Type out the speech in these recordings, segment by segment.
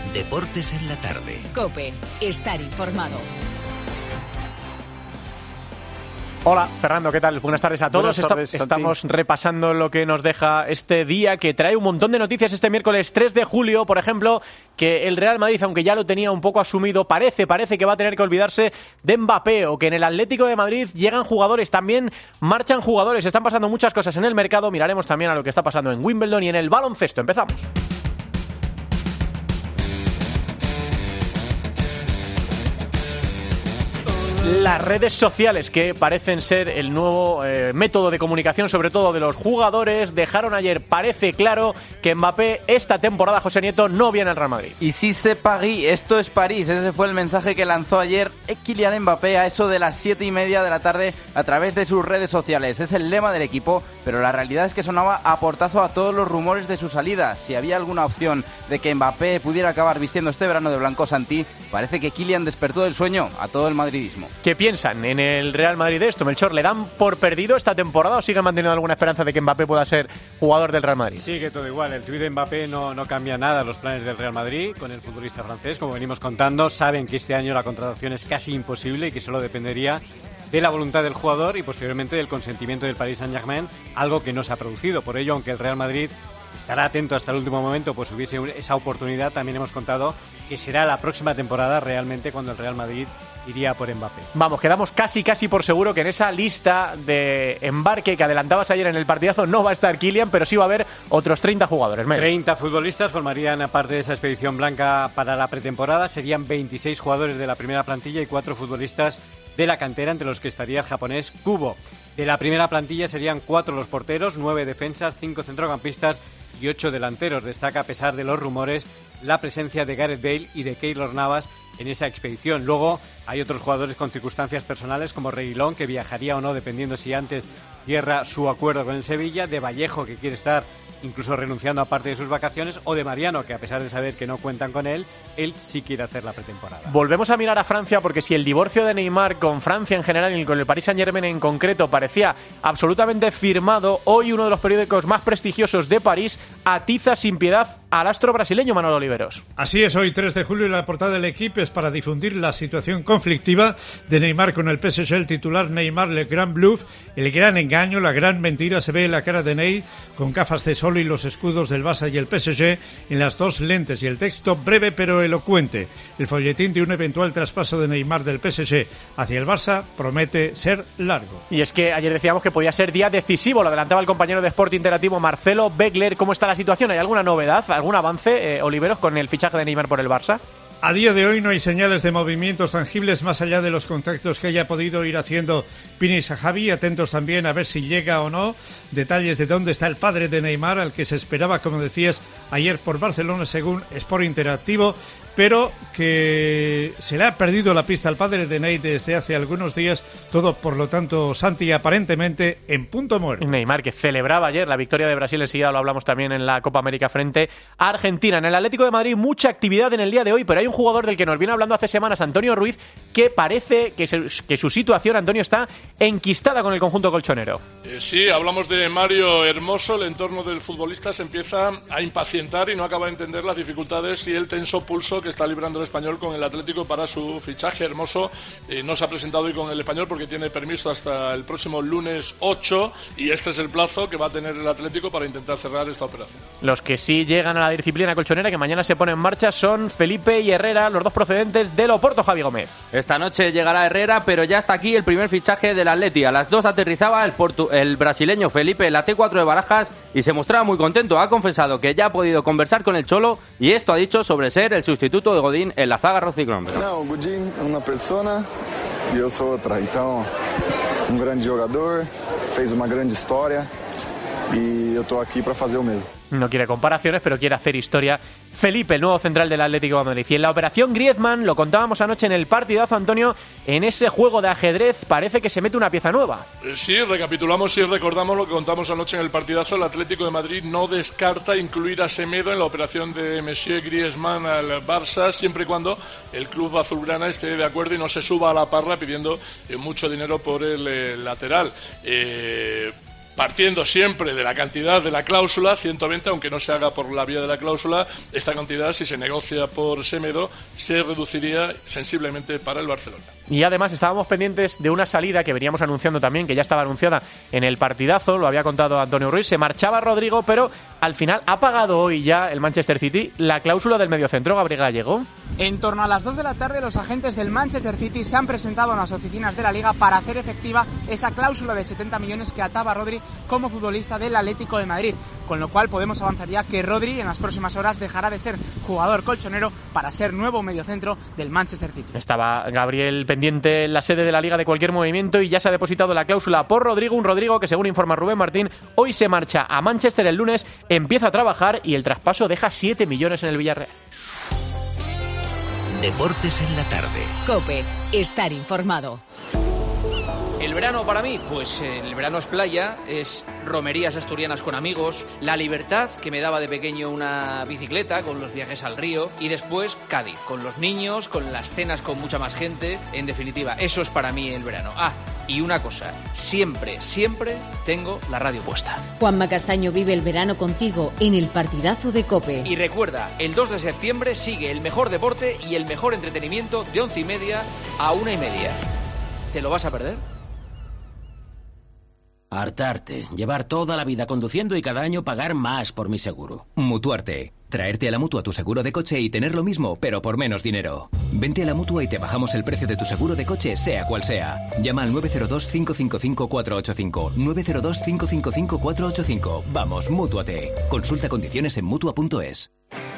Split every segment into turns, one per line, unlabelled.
Deportes en la tarde.
COPE. Estar informado.
Hola, Fernando, ¿qué tal? Buenas tardes a todos.
Buenas tardes,
Estamos repasando lo que nos deja este día, que trae un montón de noticias este miércoles 3 de julio, por ejemplo, que el Real Madrid, aunque ya lo tenía un poco asumido, parece que va a tener que olvidarse de Mbappé, o que en el Atlético de Madrid llegan jugadores, también marchan jugadores, están pasando muchas cosas en el mercado. Miraremos también a lo que está pasando en Wimbledon y en el baloncesto. Empezamos. Las redes sociales, que parecen ser el nuevo método de comunicación, sobre todo de los jugadores, dejaron ayer, parece claro, que Mbappé esta temporada, José Nieto, no viene al Real Madrid.
Y si c'est Paris, esto es París. Ese fue el mensaje que lanzó ayer Kylian Mbappé a eso de las 7:30 de la tarde a través de sus redes sociales. Es el lema del equipo, pero la realidad es que sonaba a portazo a todos los rumores de su salida. Si había alguna opción de que Mbappé pudiera acabar vistiendo este verano de blanco Santi, parece que Kylian despertó del sueño a todo el madridismo.
¿Qué piensan en el Real Madrid de esto, Melchor? ¿Le dan por perdido esta temporada o siguen manteniendo alguna esperanza de que Mbappé pueda ser jugador del Real Madrid?
Sigue todo igual. El tuit de Mbappé no cambia nada los planes del Real Madrid con el futbolista francés. Como venimos contando, saben que este año la contratación es casi imposible y que solo dependería de la voluntad del jugador y posteriormente del consentimiento del Paris Saint-Germain, algo que no se ha producido. Por ello, aunque el Real Madrid estará atento hasta el último momento, pues hubiese esa oportunidad, también hemos contado que será la próxima temporada realmente cuando el Real Madrid iría por Mbappé.
Vamos, quedamos casi por seguro que en esa lista de embarque que adelantabas ayer en el partidazo no va a estar Kylian, pero sí va a haber otros 30 jugadores.
30 futbolistas formarían parte de esa expedición blanca para la pretemporada. Serían 26 jugadores de la primera plantilla y 4 futbolistas de la cantera, entre los que estaría el japonés Kubo. De la primera plantilla serían 4 los porteros, 9 defensas, 5 centrocampistas y 8 delanteros. Destaca, a pesar de los rumores, la presencia de Gareth Bale y de Keylor Navas en esa expedición. Luego hay otros jugadores con circunstancias personales, como Reguilón, que viajaría o no dependiendo si antes cierra su acuerdo con el Sevilla, de Vallejo, que quiere estar incluso renunciando a parte de sus vacaciones, o de Mariano, que a pesar de saber que no cuentan con él sí quiere hacer la pretemporada.
Volvemos a mirar a Francia, porque si el divorcio de Neymar con Francia en general y con el Paris Saint-Germain en concreto parecía absolutamente firmado, hoy uno de los periódicos más prestigiosos de París atiza sin piedad al astro brasileño Manuel Oliveros.
Así es, hoy 3 de julio la portada del Equipo es para difundir la situación conflictiva de Neymar con el PSG. El titular: Neymar, le grand bluff, el gran engaño, la gran mentira. Se ve en la cara de Ney con gafas de sol y los escudos del Barça y el PSG en las dos lentes, y el texto breve pero elocuente. El folletín de un eventual traspaso de Neymar del PSG hacia el Barça promete ser largo.
Y es que ayer decíamos que podía ser día decisivo, lo adelantaba el compañero de Sport Interactivo Marcelo Beckler. ¿Cómo está la situación? ¿Hay alguna novedad, algún avance, Oliveros, con el fichaje de Neymar por el Barça?
A día de hoy no hay señales de movimientos tangibles más allá de los contactos que haya podido ir haciendo Pini Sahabi. Atentos también a ver si llega o no detalles de dónde está el padre de Neymar, al que se esperaba, como decías, ayer por Barcelona, según Sport Interactivo, pero que se le ha perdido la pista al padre de Ney desde hace algunos días. Todo, por lo tanto, Santi, aparentemente en punto muerto.
Neymar, que celebraba ayer la victoria de Brasil, enseguida lo hablamos también en la Copa América frente a Argentina. En el Atlético de Madrid mucha actividad en el día de hoy, pero hay un jugador del que nos viene hablando hace semanas, Antonio Ruiz, que parece que su situación, Antonio, está enquistada con el conjunto colchonero.
Sí, hablamos de Mario Hermoso. El entorno del futbolista se empieza a impacientar y no acaba de entender las dificultades y el tenso pulso que está librando el Español con el Atlético para su fichaje. Hermoso no se ha presentado hoy con el Español porque tiene permiso hasta el próximo lunes 8 y este es el plazo que va a tener el Atlético para intentar cerrar esta operación.
Los que sí llegan a la disciplina colchonera, que mañana se pone en marcha, son Felipe y Herrera, los dos procedentes del Oporto, Javi Gómez.
Esta noche llegará Herrera, pero ya está aquí el primer fichaje del Atleti. A las 2 aterrizaba el brasileño Felipe en la T4 de Barajas y se mostraba muy contento. Ha confesado que ya ha podido conversar con el Cholo y esto ha dicho sobre ser el sustituto de Godín en la zaga rojicrombe.
No, Godín é uma persona e eu sou outra. Então, grande jogador, fez uma grande história e eu estou aqui para fazer o mesmo.
No quiere comparaciones, pero quiere hacer historia. Felipe, el nuevo central del Atlético de Madrid. Y en la operación Griezmann, lo contábamos anoche en el partidazo, Antonio, en ese juego de ajedrez parece que se mete una pieza nueva.
Sí, recapitulamos y recordamos lo que contamos anoche en el partidazo. El Atlético de Madrid no descarta incluir a Semedo en la operación de Monsieur Griezmann al Barça, siempre y cuando el club azulgrana esté de acuerdo y no se suba a la parra pidiendo mucho dinero por el lateral. partiendo siempre de la cantidad de la cláusula, 120, aunque no se haga por la vía de la cláusula, esta cantidad, si se negocia por Semedo, se reduciría sensiblemente para el Barcelona.
Y además estábamos pendientes de una salida que veníamos anunciando también, que ya estaba anunciada en el partidazo, lo había contado Antonio Ruiz, se marchaba Rodrigo, pero al final ha pagado hoy ya el Manchester City la cláusula del mediocentro Gabriel Gallego.
En torno a las 2 de la tarde, los agentes del Manchester City se han presentado en las oficinas de la Liga para hacer efectiva esa cláusula de 70 millones que ataba a Rodri como futbolista del Atlético de Madrid, con lo cual podemos avanzar ya que Rodri en las próximas horas dejará de ser jugador colchonero para ser nuevo mediocentro del Manchester City.
Estaba Gabriel pendiente en la sede de la Liga de cualquier movimiento y ya se ha depositado la cláusula por Rodrigo, un Rodrigo que, según informa Rubén Martín, hoy se marcha a Manchester el lunes, empieza a trabajar y el traspaso deja 7 millones en el Villarreal.
Deportes en la tarde. COPE. Estar informado.
El verano para mí, pues el verano es playa, es romerías asturianas con amigos, la libertad que me daba de pequeño una bicicleta con los viajes al río y después Cádiz, con los niños, con las cenas con mucha más gente, en definitiva, eso es para mí el verano. Ah, y una cosa, siempre tengo la radio puesta.
Juanma Castaño vive el verano contigo en el partidazo de COPE.
Y recuerda, el 2 de septiembre sigue el mejor deporte y el mejor entretenimiento de 11:30 a 1:30. ¿Te lo vas a perder?
Hartarte, llevar toda la vida conduciendo y cada año pagar más por mi seguro. Mutuarte, traerte a la Mutua tu seguro de coche y tener lo mismo, pero por menos dinero. Vente a la Mutua y te bajamos el precio de tu seguro de coche, sea cual sea. Llama al 902-555-485. 902-555-485. Vamos, Mútuate. Consulta condiciones en Mutua.es.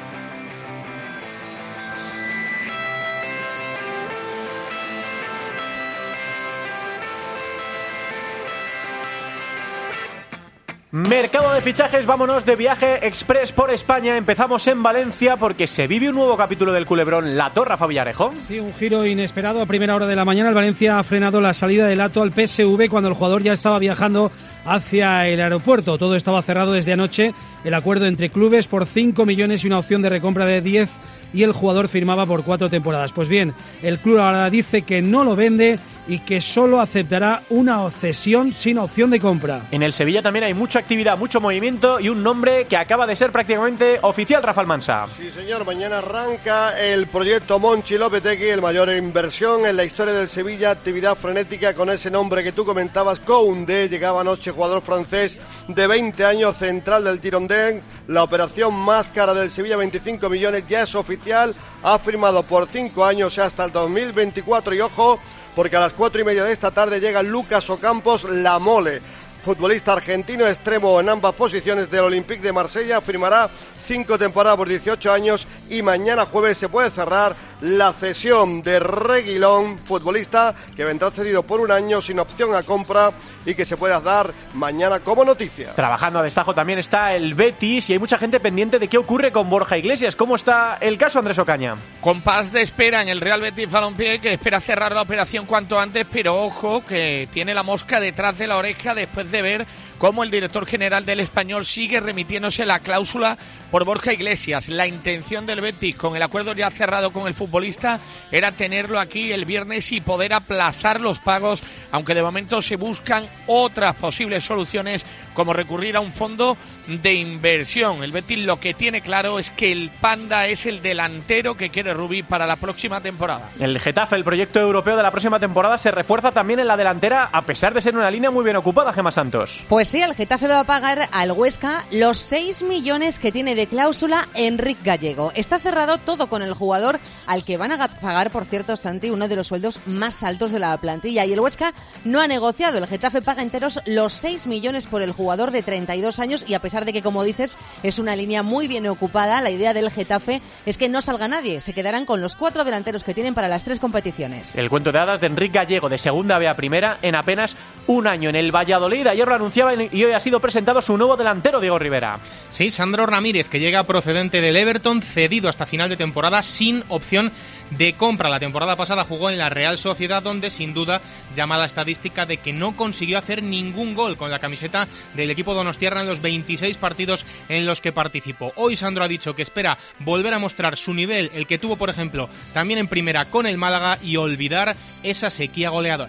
Mercado de fichajes, vámonos de viaje express por España. Empezamos en Valencia porque se vive un nuevo capítulo del culebrón Lato, Rafa Villarejo.
Sí, un giro inesperado a primera hora de la mañana. El Valencia ha frenado la salida de Lato al PSV cuando el jugador ya estaba viajando hacia el aeropuerto. Todo estaba cerrado desde anoche. El acuerdo entre clubes por 5 millones y una opción de recompra de 10 y el jugador firmaba por 4 temporadas. Pues bien, el club ahora dice que no lo vende y que solo aceptará una cesión sin opción de compra.
En el Sevilla también hay mucha actividad, mucho movimiento y un nombre que acaba de ser prácticamente oficial, Rafa Almansa.
Sí, señor, mañana arranca el proyecto Monchi Lopetegui, el mayor inversión en la historia del Sevilla, actividad frenética con ese nombre que tú comentabas, Koundé, llegaba anoche, jugador francés de 20 años, central del Girondins, la operación más cara del Sevilla, 25 millones, ya es oficial, ha firmado por 5 años hasta el 2024 y ojo, porque a las 4:30 de esta tarde llega Lucas Ocampos, la Mole, futbolista argentino extremo en ambas posiciones del Olympique de Marsella, firmará 5 temporadas por 18 años y mañana jueves se puede cerrar la cesión de Reguilón, futbolista que vendrá cedido por 1 año sin opción a compra y que se pueda dar mañana como noticia.
Trabajando a destajo también está el Betis y hay mucha gente pendiente de qué ocurre con Borja Iglesias. ¿Cómo está el caso, Andrés Ocaña?
Compás de espera en el Real Betis Balompié, que espera cerrar la operación cuanto antes, pero ojo que tiene la mosca detrás de la oreja después de ver cómo el director general del Español sigue remitiéndose la cláusula por Borja Iglesias. La intención del Betis, con el acuerdo ya cerrado con el futbolista, era tenerlo aquí el viernes y poder aplazar los pagos, aunque de momento se buscan otras posibles soluciones, como recurrir a un fondo de inversión. El Betis lo que tiene claro es que el Panda es el delantero que quiere Rubí para la próxima temporada.
El Getafe, el proyecto europeo de la próxima temporada, se refuerza también en la delantera, a pesar de ser una línea muy bien ocupada, Gemma Santos.
Pues sí, el Getafe va a pagar al Huesca los 6 millones que tiene de cláusula Enric Gallego. Está cerrado todo con el jugador, al que van a pagar, por cierto, Santi, uno de los sueldos más altos de la plantilla. Y el Huesca no ha negociado. El Getafe paga enteros los 6 millones por el jugador de 32 años y a pesar de que, como dices, es una línea muy bien ocupada, la idea del Getafe es que no salga nadie. Se quedarán con los 4 delanteros que tienen para las 3 competiciones.
El cuento de hadas de Enric Gallego, de segunda B a primera, en apenas 1 año en el Valladolid. Ayer lo anunciaba y hoy ha sido presentado su nuevo delantero, Diego Rivera.
Sí, Sandro Ramírez, que llega procedente del Everton, cedido hasta final de temporada sin opción de compra. La temporada pasada jugó en la Real Sociedad, donde sin duda llama la estadística de que no consiguió hacer ningún gol con la camiseta del equipo donostiarra en los 26 partidos en los que participó. Hoy Sandro ha dicho que espera volver a mostrar su nivel, el que tuvo, por ejemplo, también en primera con el Málaga, y olvidar esa sequía goleadora.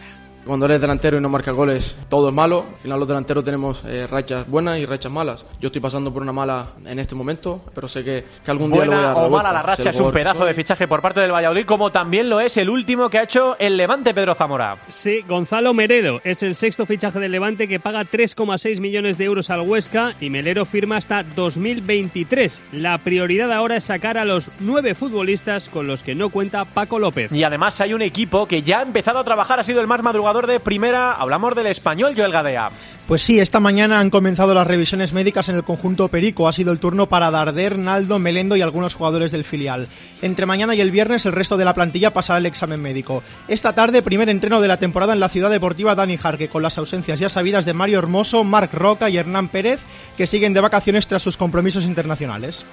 Cuando eres delantero y no marcas goles, todo es malo. Al final los delanteros tenemos rachas buenas y rachas malas. Yo estoy pasando por una mala en este momento, pero sé que algún día lo voy a dar.
Buena o mala la racha, es un pedazo de fichaje por parte del Valladolid, como también lo es el último que ha hecho el Levante, Pedro Zamora.
Sí, Gonzalo Meredo es el sexto fichaje del Levante, que paga 3,6 millones de euros al Huesca, y Melero firma hasta 2023. La prioridad ahora es sacar a los 9 futbolistas con los que no cuenta Paco López.
Y además hay un equipo que ya ha empezado a trabajar, ha sido el más madrugador de primera. Hablamos del Español, Joel Gadea.
Pues sí, esta mañana han comenzado las revisiones médicas en el conjunto perico. Ha sido el turno para Darder, Naldo, Melendo y algunos jugadores del filial. Entre mañana y el viernes el resto de la plantilla pasará el examen médico. Esta tarde, primer entreno de la temporada en la Ciudad Deportiva Dani Jarque, con las ausencias ya sabidas de Mario Hermoso, Marc Roca y Hernán Pérez, que siguen de vacaciones tras sus compromisos internacionales.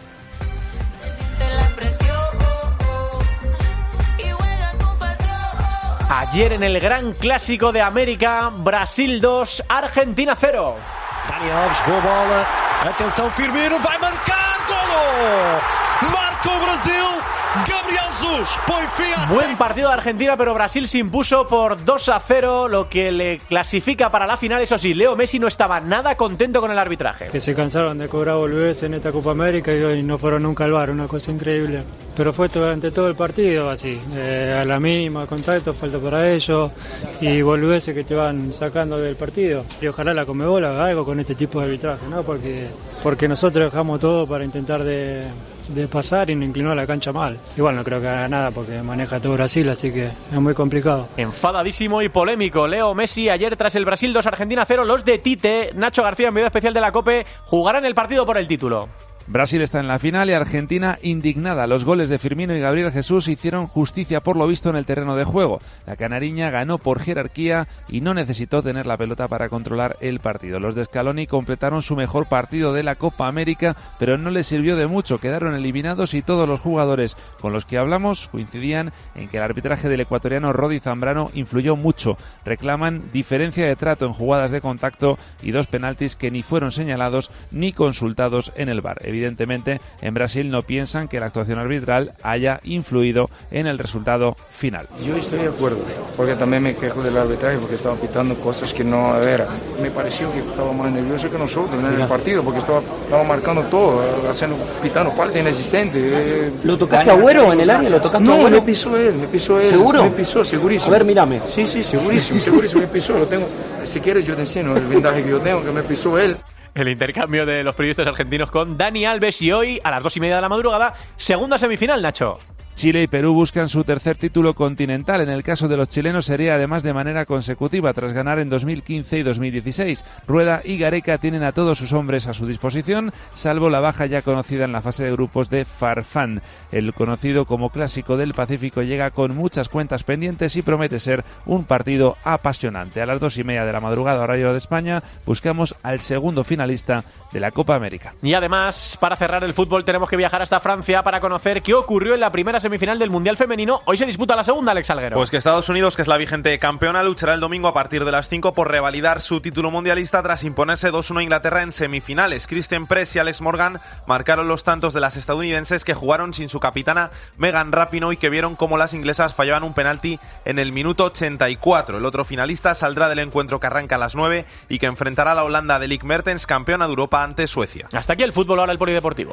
Ayer en el Gran Clásico de América, Brasil 2, Argentina 0.
Dani Alves, boa bola. Atenção, Firmino vai marcar, golo! Marca o Brasil, Gabriel Jesus, põe fin a...
Buen partido de Argentina, pero Brasil se impuso por 2-0, lo que le clasifica para la final. Eso sí, Leo Messi no estaba nada contento con el arbitraje.
Que se cansaron de cobrar boludez en esta Copa América y no fueron nunca al VAR, una cosa increíble. Pero fue durante todo el partido así, a la mínima contacto, falta para ellos y boludeces que te van sacando del partido. Y ojalá la Conmebol haga algo con este tipo de arbitraje, ¿no? Porque nosotros dejamos todo para intentar de pasar y no inclinó la cancha mal. Igual no creo que haga nada porque maneja todo Brasil, así que es muy complicado.
Enfadadísimo y polémico Leo Messi ayer tras el Brasil 2, Argentina 0. Los de Tite, Nacho García, en video especial de la COPE, jugarán el partido por el título.
Brasil está en la final y Argentina indignada. Los goles de Firmino y Gabriel Jesús hicieron justicia por lo visto en el terreno de juego. La canariña ganó por jerarquía y no necesitó tener la pelota para controlar el partido. Los de Scaloni completaron su mejor partido de la Copa América, pero no les sirvió de mucho. Quedaron eliminados y todos los jugadores con los que hablamos coincidían en que el arbitraje del ecuatoriano Rodi Zambrano influyó mucho. Reclaman diferencia de trato en jugadas de contacto y 2 penaltis que ni fueron señalados ni consultados en el VAR. Evidentemente, en Brasil no piensan que la actuación arbitral haya influido en el resultado final.
Yo estoy de acuerdo, porque también me quejo del arbitraje, porque estaba pitando cosas que no era. Me pareció que estaba más nervioso que nosotros en el partido, porque estaba marcando todo, pitando falta inexistente.
¿Lo tocaste a Agüero en el área? ¿Lo tocaste a Agüero?
No, me pisó él.
¿Seguro?
Me pisó, segurísimo.
A ver, mírame.
Sí, segurísimo, me pisó. Lo tengo. Si quieres yo te enseño el vendaje que yo tengo, que me pisó él.
El intercambio de los periodistas argentinos con Dani Alves y hoy, a las 2:30 de la madrugada, segunda semifinal, Nacho.
Chile y Perú buscan su tercer título continental. En el caso de los chilenos sería además de manera consecutiva tras ganar en 2015 y 2016. Rueda y Gareca tienen a todos sus hombres a su disposición, salvo la baja ya conocida en la fase de grupos de Farfán. El conocido como Clásico del Pacífico llega con muchas cuentas pendientes y promete ser un partido apasionante. A las 2:30 de la madrugada, horario de España, buscamos al segundo finalista de la Copa América.
Y además, para cerrar el fútbol, tenemos que viajar hasta Francia para conocer qué ocurrió en la primera semifinal del Mundial Femenino. Hoy se disputa la segunda, Alex Alguero.
Pues que Estados Unidos, que es la vigente campeona, luchará el domingo a partir de las 5 por revalidar su título mundialista tras imponerse 2-1 a Inglaterra en semifinales. Kristen Press y Alex Morgan marcaron los tantos de las estadounidenses, que jugaron sin su capitana Megan Rapinoe y que vieron cómo las inglesas fallaban un penalti en el minuto 84. El otro finalista saldrá del encuentro que arranca a las 9 y que enfrentará a la Holanda de Lick Mertens, campeona de Europa, ante Suecia.
Hasta aquí el fútbol, ahora el polideportivo.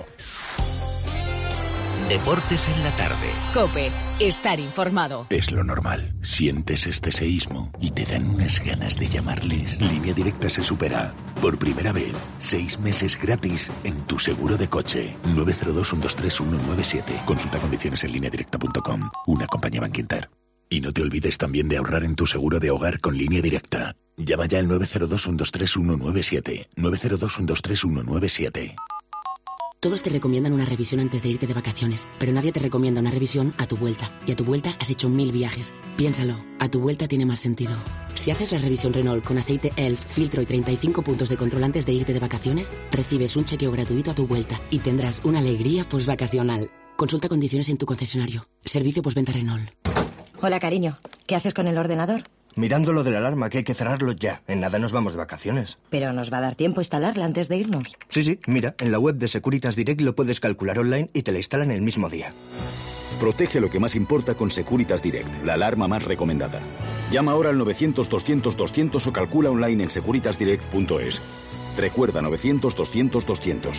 Deportes en la tarde.
COPE. Estar informado.
Es lo normal. Sientes este seísmo y te dan unas ganas de llamarles. Línea Directa se supera. Por primera vez, 6 meses gratis en tu seguro de coche. 902-123-197. Consulta condiciones en lineadirecta.com. Una compañía Bankinter. Y no te olvides también de ahorrar en tu seguro de hogar con Línea Directa. Llama ya al 902-123-197. 902-123-197.
Todos te recomiendan una revisión antes de irte de vacaciones, pero nadie te recomienda una revisión a tu vuelta. Y a tu vuelta has hecho 1000 viajes. Piénsalo, a tu vuelta tiene más sentido. Si haces la revisión Renault con aceite ELF, filtro y 35 puntos de control antes de irte de vacaciones, recibes un chequeo gratuito a tu vuelta y tendrás una alegría posvacacional. Consulta condiciones en tu concesionario. Servicio postventa Renault.
Hola, cariño. ¿Qué haces con el ordenador?
Mirando lo de la alarma, que hay que cerrarlo ya. En nada nos vamos de vacaciones.
Pero nos va a dar tiempo instalarla antes de irnos.
Sí, mira, en la web de Securitas Direct lo puedes calcular online y te la instalan el mismo día.
Protege lo que más importa con Securitas Direct, la alarma más recomendada. Llama ahora al 900-200-200 o calcula online en securitasdirect.es. Recuerda 900-200-200.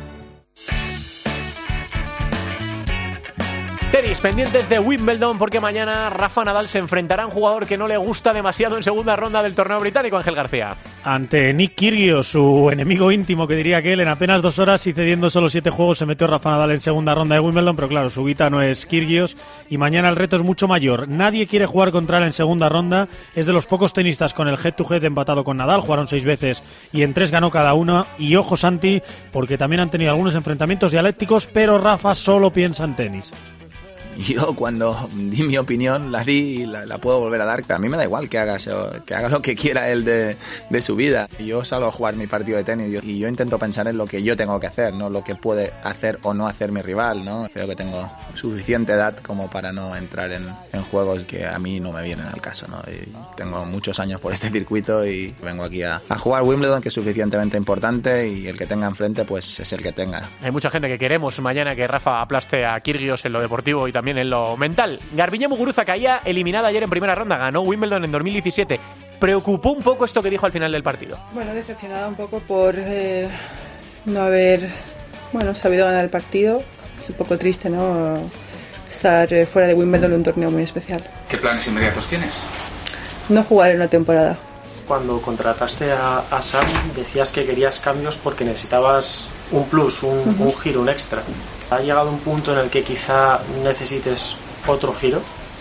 Tenis, pendientes de Wimbledon porque mañana Rafa Nadal se enfrentará a un jugador que no le gusta demasiado en segunda ronda del torneo británico, Ángel García.
Ante Nick Kyrgios, su enemigo íntimo, que diría que él, en apenas 2 horas y cediendo solo 7 juegos se metió Rafa Nadal en segunda ronda de Wimbledon, pero claro, su guita no es Kyrgios y mañana el reto es mucho mayor. Nadie quiere jugar contra él en segunda ronda, es de los pocos tenistas con el head-to-head empatado con Nadal, jugaron 6 veces y en 3 ganó cada uno. Y ojo, Santi, porque también han tenido algunos enfrentamientos dialécticos, pero Rafa solo piensa en tenis.
Yo cuando di mi opinión la di y la puedo volver a dar, pero a mí me da igual que haga lo que quiera él de su vida. Yo salgo a jugar mi partido de tenis y yo intento pensar en lo que yo tengo que hacer, no lo que puede hacer o no hacer mi rival, ¿no? Creo que tengo suficiente edad como para no entrar en juegos que a mí no me vienen al caso, ¿no? Y tengo muchos años por este circuito y vengo aquí a jugar Wimbledon, que es suficientemente importante, y el que tenga enfrente pues es el que tenga.
Hay mucha gente que queremos mañana que Rafa aplaste a Kyrgios en lo deportivo y también en lo mental. Garbiñe Muguruza caía eliminada ayer en primera ronda, ganó Wimbledon en 2017. ¿Preocupó un poco esto que dijo al final del partido?
Bueno, decepcionada un poco por no haber sabido ganar el partido. Es un poco triste, ¿no? Estar fuera de Wimbledon en un torneo muy especial.
¿Qué planes inmediatos tienes?
No jugar en una temporada.
Cuando contrataste a Sam decías que querías cambios porque necesitabas un plus, un giro, un extra. ¿Ha llegado un punto en el que quizá necesites otro giro?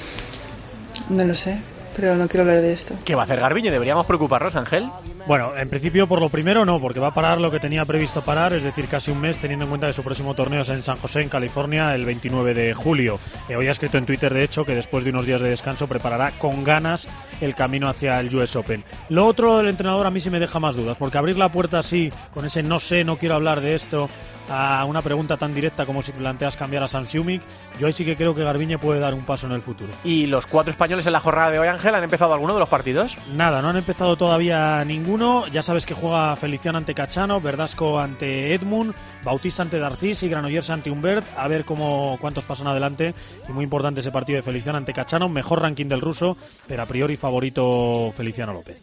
No lo sé, pero no quiero hablar de esto.
¿Qué va a hacer Garbiñe? ¿Deberíamos preocuparnos, Ángel?
Bueno, en principio por lo primero no, porque va a parar lo que tenía previsto parar, es decir, casi un mes, teniendo en cuenta que su próximo torneo es en San José, en California, el 29 de julio. Hoy ha escrito en Twitter, de hecho, que después de unos días de descanso preparará con ganas el camino hacia el US Open. Lo otro del entrenador a mí sí me deja más dudas, porque abrir la puerta así, con ese no sé, no quiero hablar de esto, a una pregunta tan directa como si planteas cambiar a Sam Siumik, yo ahí sí que creo que Garbiñe puede dar un paso en el futuro.
¿Y los 4 españoles en la jornada de hoy, Ángel, han empezado alguno de los partidos?
Nada, no han empezado todavía ninguno. Ya sabes que juega Feliciano ante Cachano, Verdasco ante Edmund, Bautista ante Darcís y Granollers ante Humbert. A ver cuántos pasan adelante. Y muy importante ese partido de Feliciano ante Cachano. Mejor ranking del ruso, pero a priori favorito Feliciano López.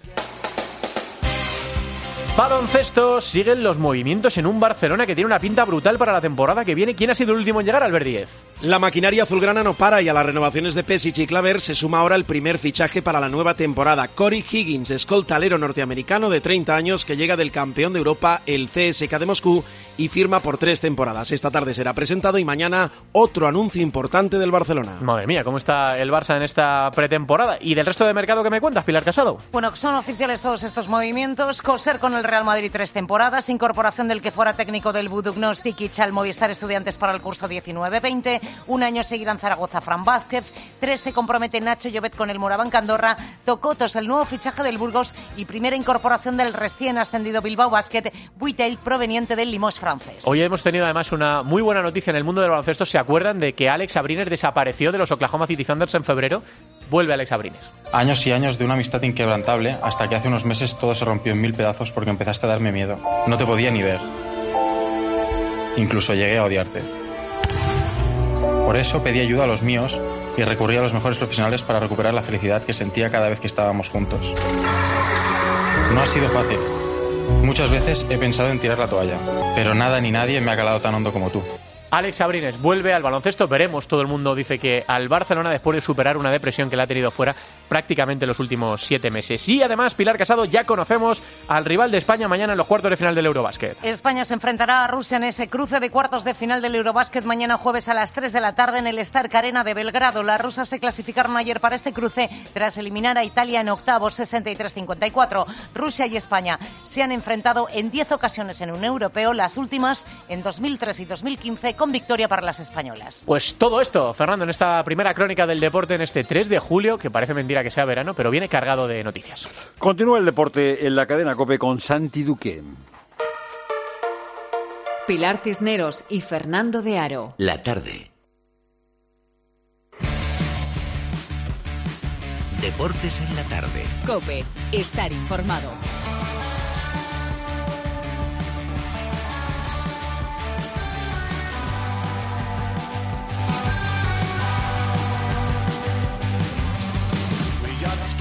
Baloncesto, siguen los movimientos en un Barcelona que tiene una pinta brutal para la temporada que viene. ¿Quién ha sido el último en llegar, Albert Díez?
La maquinaria azulgrana no para y a las renovaciones de Pesic y Claver se suma ahora el primer fichaje para la nueva temporada. Corey Higgins, escoltalero norteamericano de 30 años que llega del campeón de Europa, el CSKA de Moscú, y firma por 3 temporadas. Esta tarde será presentado y mañana otro anuncio importante del Barcelona.
Madre mía, ¿cómo está el Barça en esta pretemporada? ¿Y del resto de mercado qué me cuentas, Pilar Casado?
Bueno, son oficiales todos estos movimientos. Coser con el Real Madrid 3 temporadas, incorporación del que fuera técnico del Budugnostic al Movistar Estudiantes para el curso 19-20, un año seguirá en Zaragoza Fran Vázquez, 3 se compromete Nacho Llobet con el Morabanc Andorra, Tocotos el nuevo fichaje del Burgos y primera incorporación del recién ascendido Bilbao Basket, Buitel proveniente del Limoges francés.
Hoy hemos tenido además una muy buena noticia en el mundo del baloncesto. ¿Se acuerdan de que Alex Abrines desapareció de los Oklahoma City Thunders en febrero? Vuelve Alex Abrines.
Años y años de una amistad inquebrantable hasta que hace unos meses todo se rompió en 1000 pedazos porque empezaste a darme miedo. No te podía ni ver. Incluso llegué a odiarte. Por eso pedí ayuda a los míos y recurrí a los mejores profesionales para recuperar la felicidad que sentía cada vez que estábamos juntos. No ha sido fácil. Muchas veces he pensado en tirar la toalla, pero nada ni nadie me ha calado tan hondo como tú.
Alex Abrines vuelve al baloncesto, veremos, todo el mundo dice que al Barcelona después de superar una depresión que le ha tenido fuera prácticamente los últimos 7 meses. Y además, Pilar Casado, ya conocemos al rival de España mañana en los cuartos de final del Eurobásquet.
España se enfrentará a Rusia en ese cruce de cuartos de final del Eurobásquet mañana jueves a las 3 de la tarde en el Stark Arena de Belgrado. Las rusas se clasificaron ayer para este cruce tras eliminar a Italia en octavos 63-54. Rusia y España se han enfrentado en 10 ocasiones en un europeo, las últimas en 2003 y 2015 con victoria para las españolas.
Pues todo esto, Fernando, en esta primera crónica del deporte en este 3 de julio, que parece mentira que sea verano, pero viene cargado de noticias.
Continúa el deporte en la cadena COPE con Santi Duque.
Pilar Cisneros y Fernando de Aro.
La tarde. Deportes en la tarde.
COPE. Estar informado.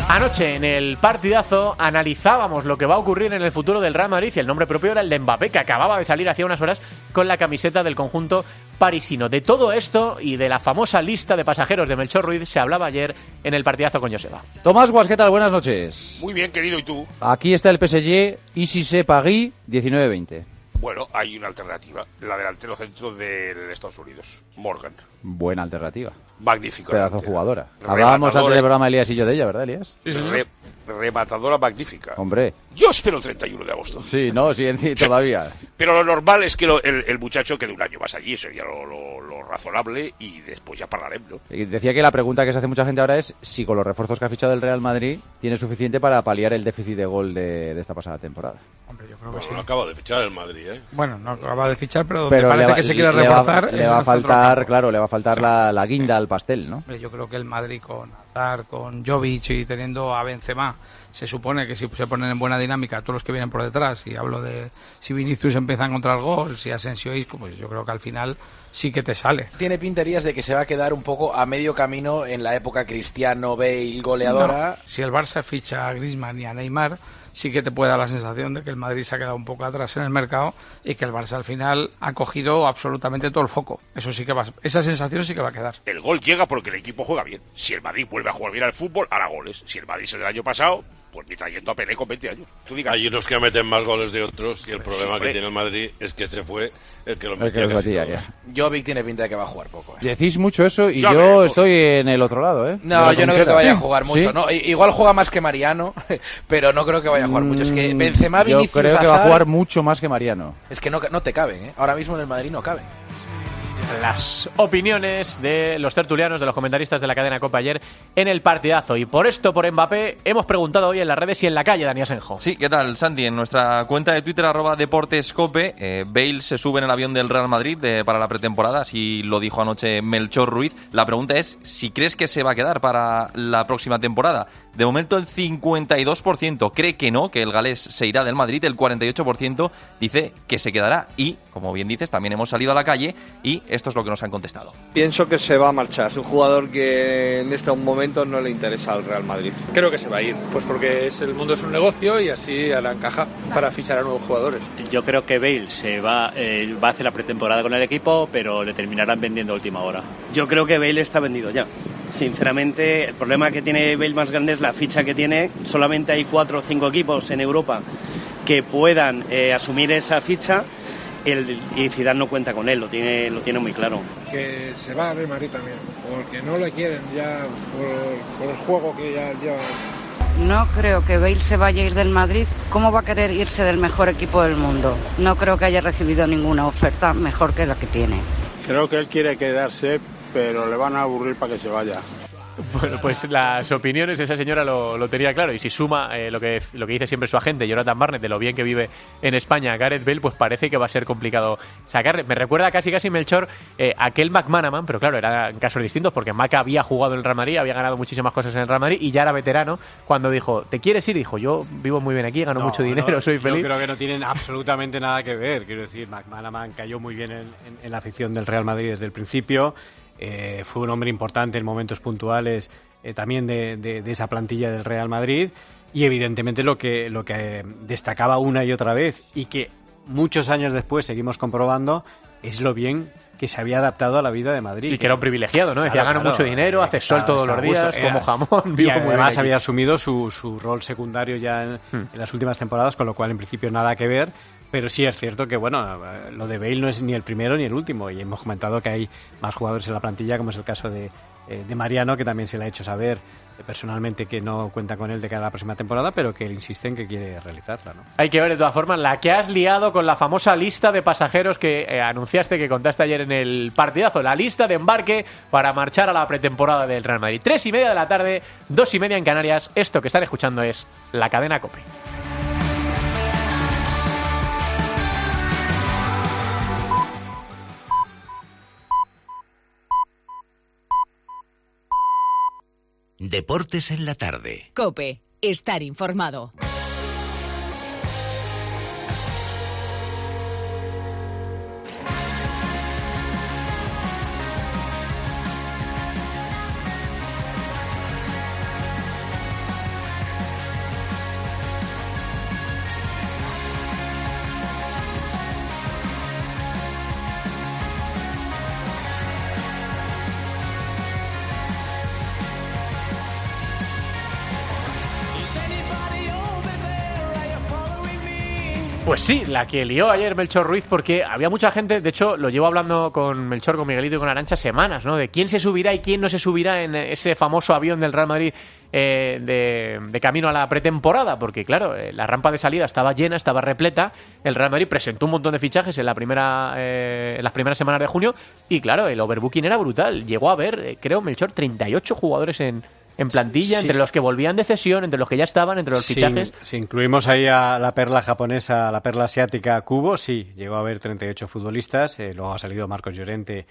Anoche en el partidazo analizábamos lo que va a ocurrir en el futuro del Real Madrid y el nombre propio era el de Mbappé, que acababa de salir hacía unas horas con la camiseta del conjunto parisino. De todo esto y de la famosa lista de pasajeros de Melchor Ruiz se hablaba ayer en el partidazo con Joseba.
Tomás Guas, ¿qué tal? Buenas noches.
Muy bien, querido, ¿y tú?
Aquí está el PSG ICC Paris 19-20.
Bueno, hay una alternativa, la delantero centro de Estados Unidos, Morgan.
Buena alternativa.
Magnífico.
Pedazo jugadora. Hablábamos antes del programa Elías y yo de ella, ¿verdad, Elías?
Sí, rematadora magnífica.
Hombre.
Yo espero el 31 de agosto.
Sí, no, sí, todavía.
Pero lo normal es que el muchacho quede un año más allí, sería lo razonable, y después ya parlaremos, ¿no?
Y decía que la pregunta que se hace mucha gente ahora es si con los refuerzos que ha fichado el Real Madrid tiene suficiente para paliar el déficit de gol de esta pasada temporada.
Hombre, yo creo que
Bueno,
sí.
no acaba de fichar el Madrid, ¿eh?
Bueno, no acaba de fichar, pero
parece
que se quiere reforzar.
Le va a faltar, claro, le va a faltar la guinda al pastel, ¿no?
Hombre, yo creo que el Madrid con Hazard, con Jovic y teniendo a Benzema, se supone que si se ponen en buena dinámica todos los que vienen por detrás, y hablo de si Vinicius empieza a encontrar gol, si Asensio Isco, pues yo creo que al final sí que te sale.
Tiene pinterías de que se va a quedar un poco a medio camino en la época Cristiano, Bale, goleadora.
No, si el Barça ficha a Griezmann y a Neymar, sí que te puede dar la sensación de que el Madrid se ha quedado un poco atrás en el mercado y que el Barça al final ha cogido absolutamente todo el foco. Eso sí que esa sensación sí que va a quedar.
El gol llega porque el equipo juega bien. Si el Madrid vuelve a jugar bien al fútbol, hará goles. Si el Madrid es del año pasado, pues me está yendo a Pelé con 20 años. Tú digas.
Hay unos que meten más goles de otros y el problema
sí,
que tiene el Madrid es que este fue el que lo
metía.
Jovic tiene pinta de que va a jugar poco.
Decís mucho eso y yo estoy en el otro lado, ¿eh?
No, yo no creo que vaya a jugar mucho.
¿Sí?
No, igual juega más que Mariano, pero no creo que vaya a jugar mucho. Es que Benzema, Vinicius,
yo creo que va a jugar mucho más que Mariano.
Es que no te caben, ¿eh? Ahora mismo en el Madrid no caben.
Las opiniones de los tertulianos, de los comentaristas de la cadena COPE ayer en el partidazo. Y por esto, por Mbappé, hemos preguntado hoy en las redes y en la calle, Dani Asenjo.
Sí, ¿qué tal, Santi? En nuestra cuenta de Twitter, @deportescope, Bale se sube en el avión del Real Madrid para la pretemporada, así lo dijo anoche Melchor Ruiz. La pregunta es si crees que se va a quedar para la próxima temporada. De momento el 52% cree que no, que el galés se irá del Madrid, el 48% dice que se quedará. Y, como bien dices, también hemos salido a la calle y esto es lo que nos han contestado.
Pienso que se va a marchar. Es un jugador que en este momento no le interesa al Real Madrid.
Creo que se va a ir, pues porque el mundo es un negocio y así harán caja para fichar a nuevos jugadores.
Yo creo que Bale va a hacer la pretemporada con el equipo, pero le terminarán vendiendo a última hora.
Yo creo que Bale está vendido ya. Sinceramente, el problema que tiene Bale más grande es la ficha que tiene. Solamente hay 4 o 5 equipos en Europa que puedan asumir esa ficha. Y Zidane no cuenta con él, lo tiene muy claro.
Que se va de Madrid también, porque no le quieren ya por el juego que ya lleva.
No creo que Bale se vaya a ir del Madrid. ¿Cómo va a querer irse del mejor equipo del mundo? No creo que haya recibido ninguna oferta mejor que la que tiene.
Creo que él quiere quedarse, pero le van a aburrir para que se vaya.
Bueno, pues las opiniones de esa señora lo tenía claro. Y si suma lo que dice siempre su agente, Jonathan Barnett, de lo bien que vive en España Gareth Bale, pues parece que va a ser complicado sacarle. Me recuerda casi Melchor aquel McManaman, pero claro, eran casos distintos porque Maca había jugado en el Real Madrid, había ganado muchísimas cosas en el Real Madrid y ya era veterano. Cuando dijo, ¿te quieres ir? Dijo, yo vivo muy bien aquí, gano mucho dinero, soy feliz.
Yo creo que no tienen absolutamente nada que ver. Quiero decir, McManaman cayó muy bien en la afición del Real Madrid desde el principio. Fue un hombre importante en momentos puntuales también de esa plantilla del Real Madrid y evidentemente lo que destacaba una y otra vez y que muchos años después seguimos comprobando es lo bien que se había adaptado a la vida de Madrid.
Y que era un privilegiado, ¿no? Decía, gano mucho dinero, hace sol todos los días, como jamón.
Y además había asumido su rol secundario ya en las últimas temporadas, con lo cual en principio nada que ver. Pero sí es cierto que, bueno, lo de Bale no es ni el primero ni el último. Y hemos comentado que hay más jugadores en la plantilla, como es el caso de Mariano, que también se le ha hecho saber personalmente que no cuenta con él de cara a la próxima temporada, pero que él insiste en que quiere realizarla, ¿no?
Hay que ver, de todas formas, la que has liado con la famosa lista de pasajeros que anunciaste, que contaste ayer en el partidazo. La lista de embarque para marchar a la pretemporada del Real Madrid. 3:30 de la tarde, 2:30 en Canarias. Esto que están escuchando es la cadena COPE.
Deportes en la tarde.
COPE. Estar informado.
Pues sí, la que lió ayer Melchor Ruiz, porque había mucha gente, de hecho lo llevo hablando con Melchor, con Miguelito y con Arantxa semanas, ¿no? De quién se subirá y quién no se subirá en ese famoso avión del Real Madrid de camino a la pretemporada, porque claro, la rampa de salida estaba llena, estaba repleta, el Real Madrid presentó un montón de fichajes en las primeras semanas de junio y claro, el overbooking era brutal, llegó a haber, creo, Melchor, 38 jugadores en plantilla, sí, entre los que volvían de cesión, entre los que ya estaban, entre los fichajes.
Si incluimos ahí a la perla japonesa, la perla asiática Kubo, sí, llegó a haber 38 futbolistas, luego ha salido Marcos Llorente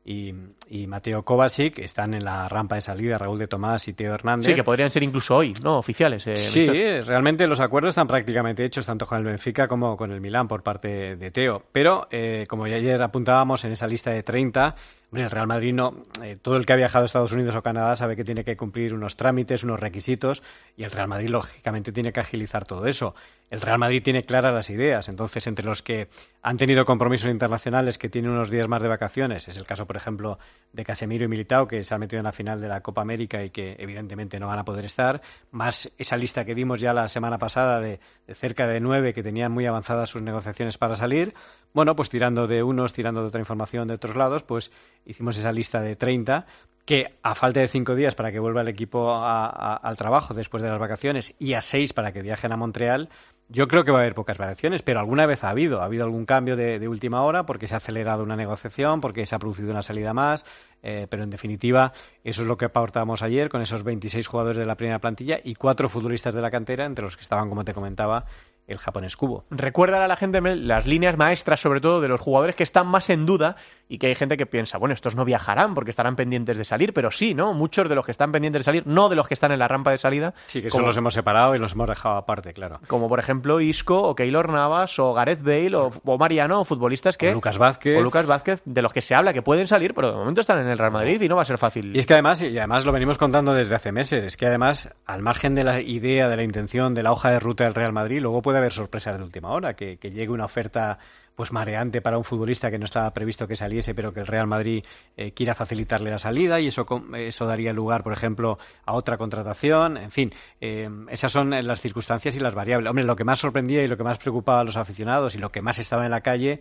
y Mateo Kovacic, están en la rampa de salida Raúl de Tomás y Teo Hernández.
Sí, que podrían ser incluso hoy, ¿no? Oficiales.
Sí, realmente los acuerdos están prácticamente hechos tanto con el Benfica como con el Milán por parte de Teo. Pero, como ya ayer apuntábamos en esa lista de 30, el Real Madrid todo el que ha viajado a Estados Unidos o Canadá sabe que tiene que cumplir unos trámites, unos requisitos, y el Real Madrid lógicamente tiene que agilizar todo eso. El Real Madrid tiene claras las ideas, entonces entre los que han tenido compromisos internacionales que tienen unos días más de vacaciones, es el caso por ejemplo de Casemiro y Militao, que se han metido en la final de la Copa América y que evidentemente no van a poder estar, más esa lista que dimos ya la semana pasada de cerca de 9 que tenían muy avanzadas sus negociaciones para salir. Bueno, pues tirando de unos, tirando de otra información de otros lados, pues hicimos esa lista de 30 que a falta de 5 días para que vuelva el equipo al trabajo después de las vacaciones y a 6 para que viajen a Montreal, yo creo que va a haber pocas variaciones, pero alguna vez ha habido algún cambio de última hora porque se ha acelerado una negociación, porque se ha producido una salida más, pero en definitiva eso es lo que aportamos ayer con esos 26 jugadores de la primera plantilla y 4 futbolistas de la cantera, entre los que estaban, como te comentaba, el japonés Kubo.
Recuerda a la gente las líneas maestras, sobre todo de los jugadores que están más en duda y que hay gente que piensa, bueno, estos no viajarán porque estarán pendientes de salir, pero sí, ¿no? Muchos de los que están pendientes de salir, no de los que están en la rampa de salida.
Sí, que eso los hemos separado y los hemos dejado aparte, claro.
Como por ejemplo Isco o Keylor Navas o Gareth Bale o Mariano, o futbolistas que...
O Lucas Vázquez,
de los que se habla que pueden salir, pero de momento están en el Real Madrid y no va a ser fácil.
Y es que además lo venimos contando desde hace meses, es que además, al margen de la idea, de la intención, de la hoja de ruta del Real Madrid, luego puede haber sorpresas de última hora, que llegue una oferta pues mareante para un futbolista que no estaba previsto que saliese, pero que el Real Madrid quiera facilitarle la salida y eso daría lugar, por ejemplo, a otra contratación. En fin, esas son las circunstancias y las variables. Hombre, lo que más sorprendía y lo que más preocupaba a los aficionados y lo que más estaba en la calle,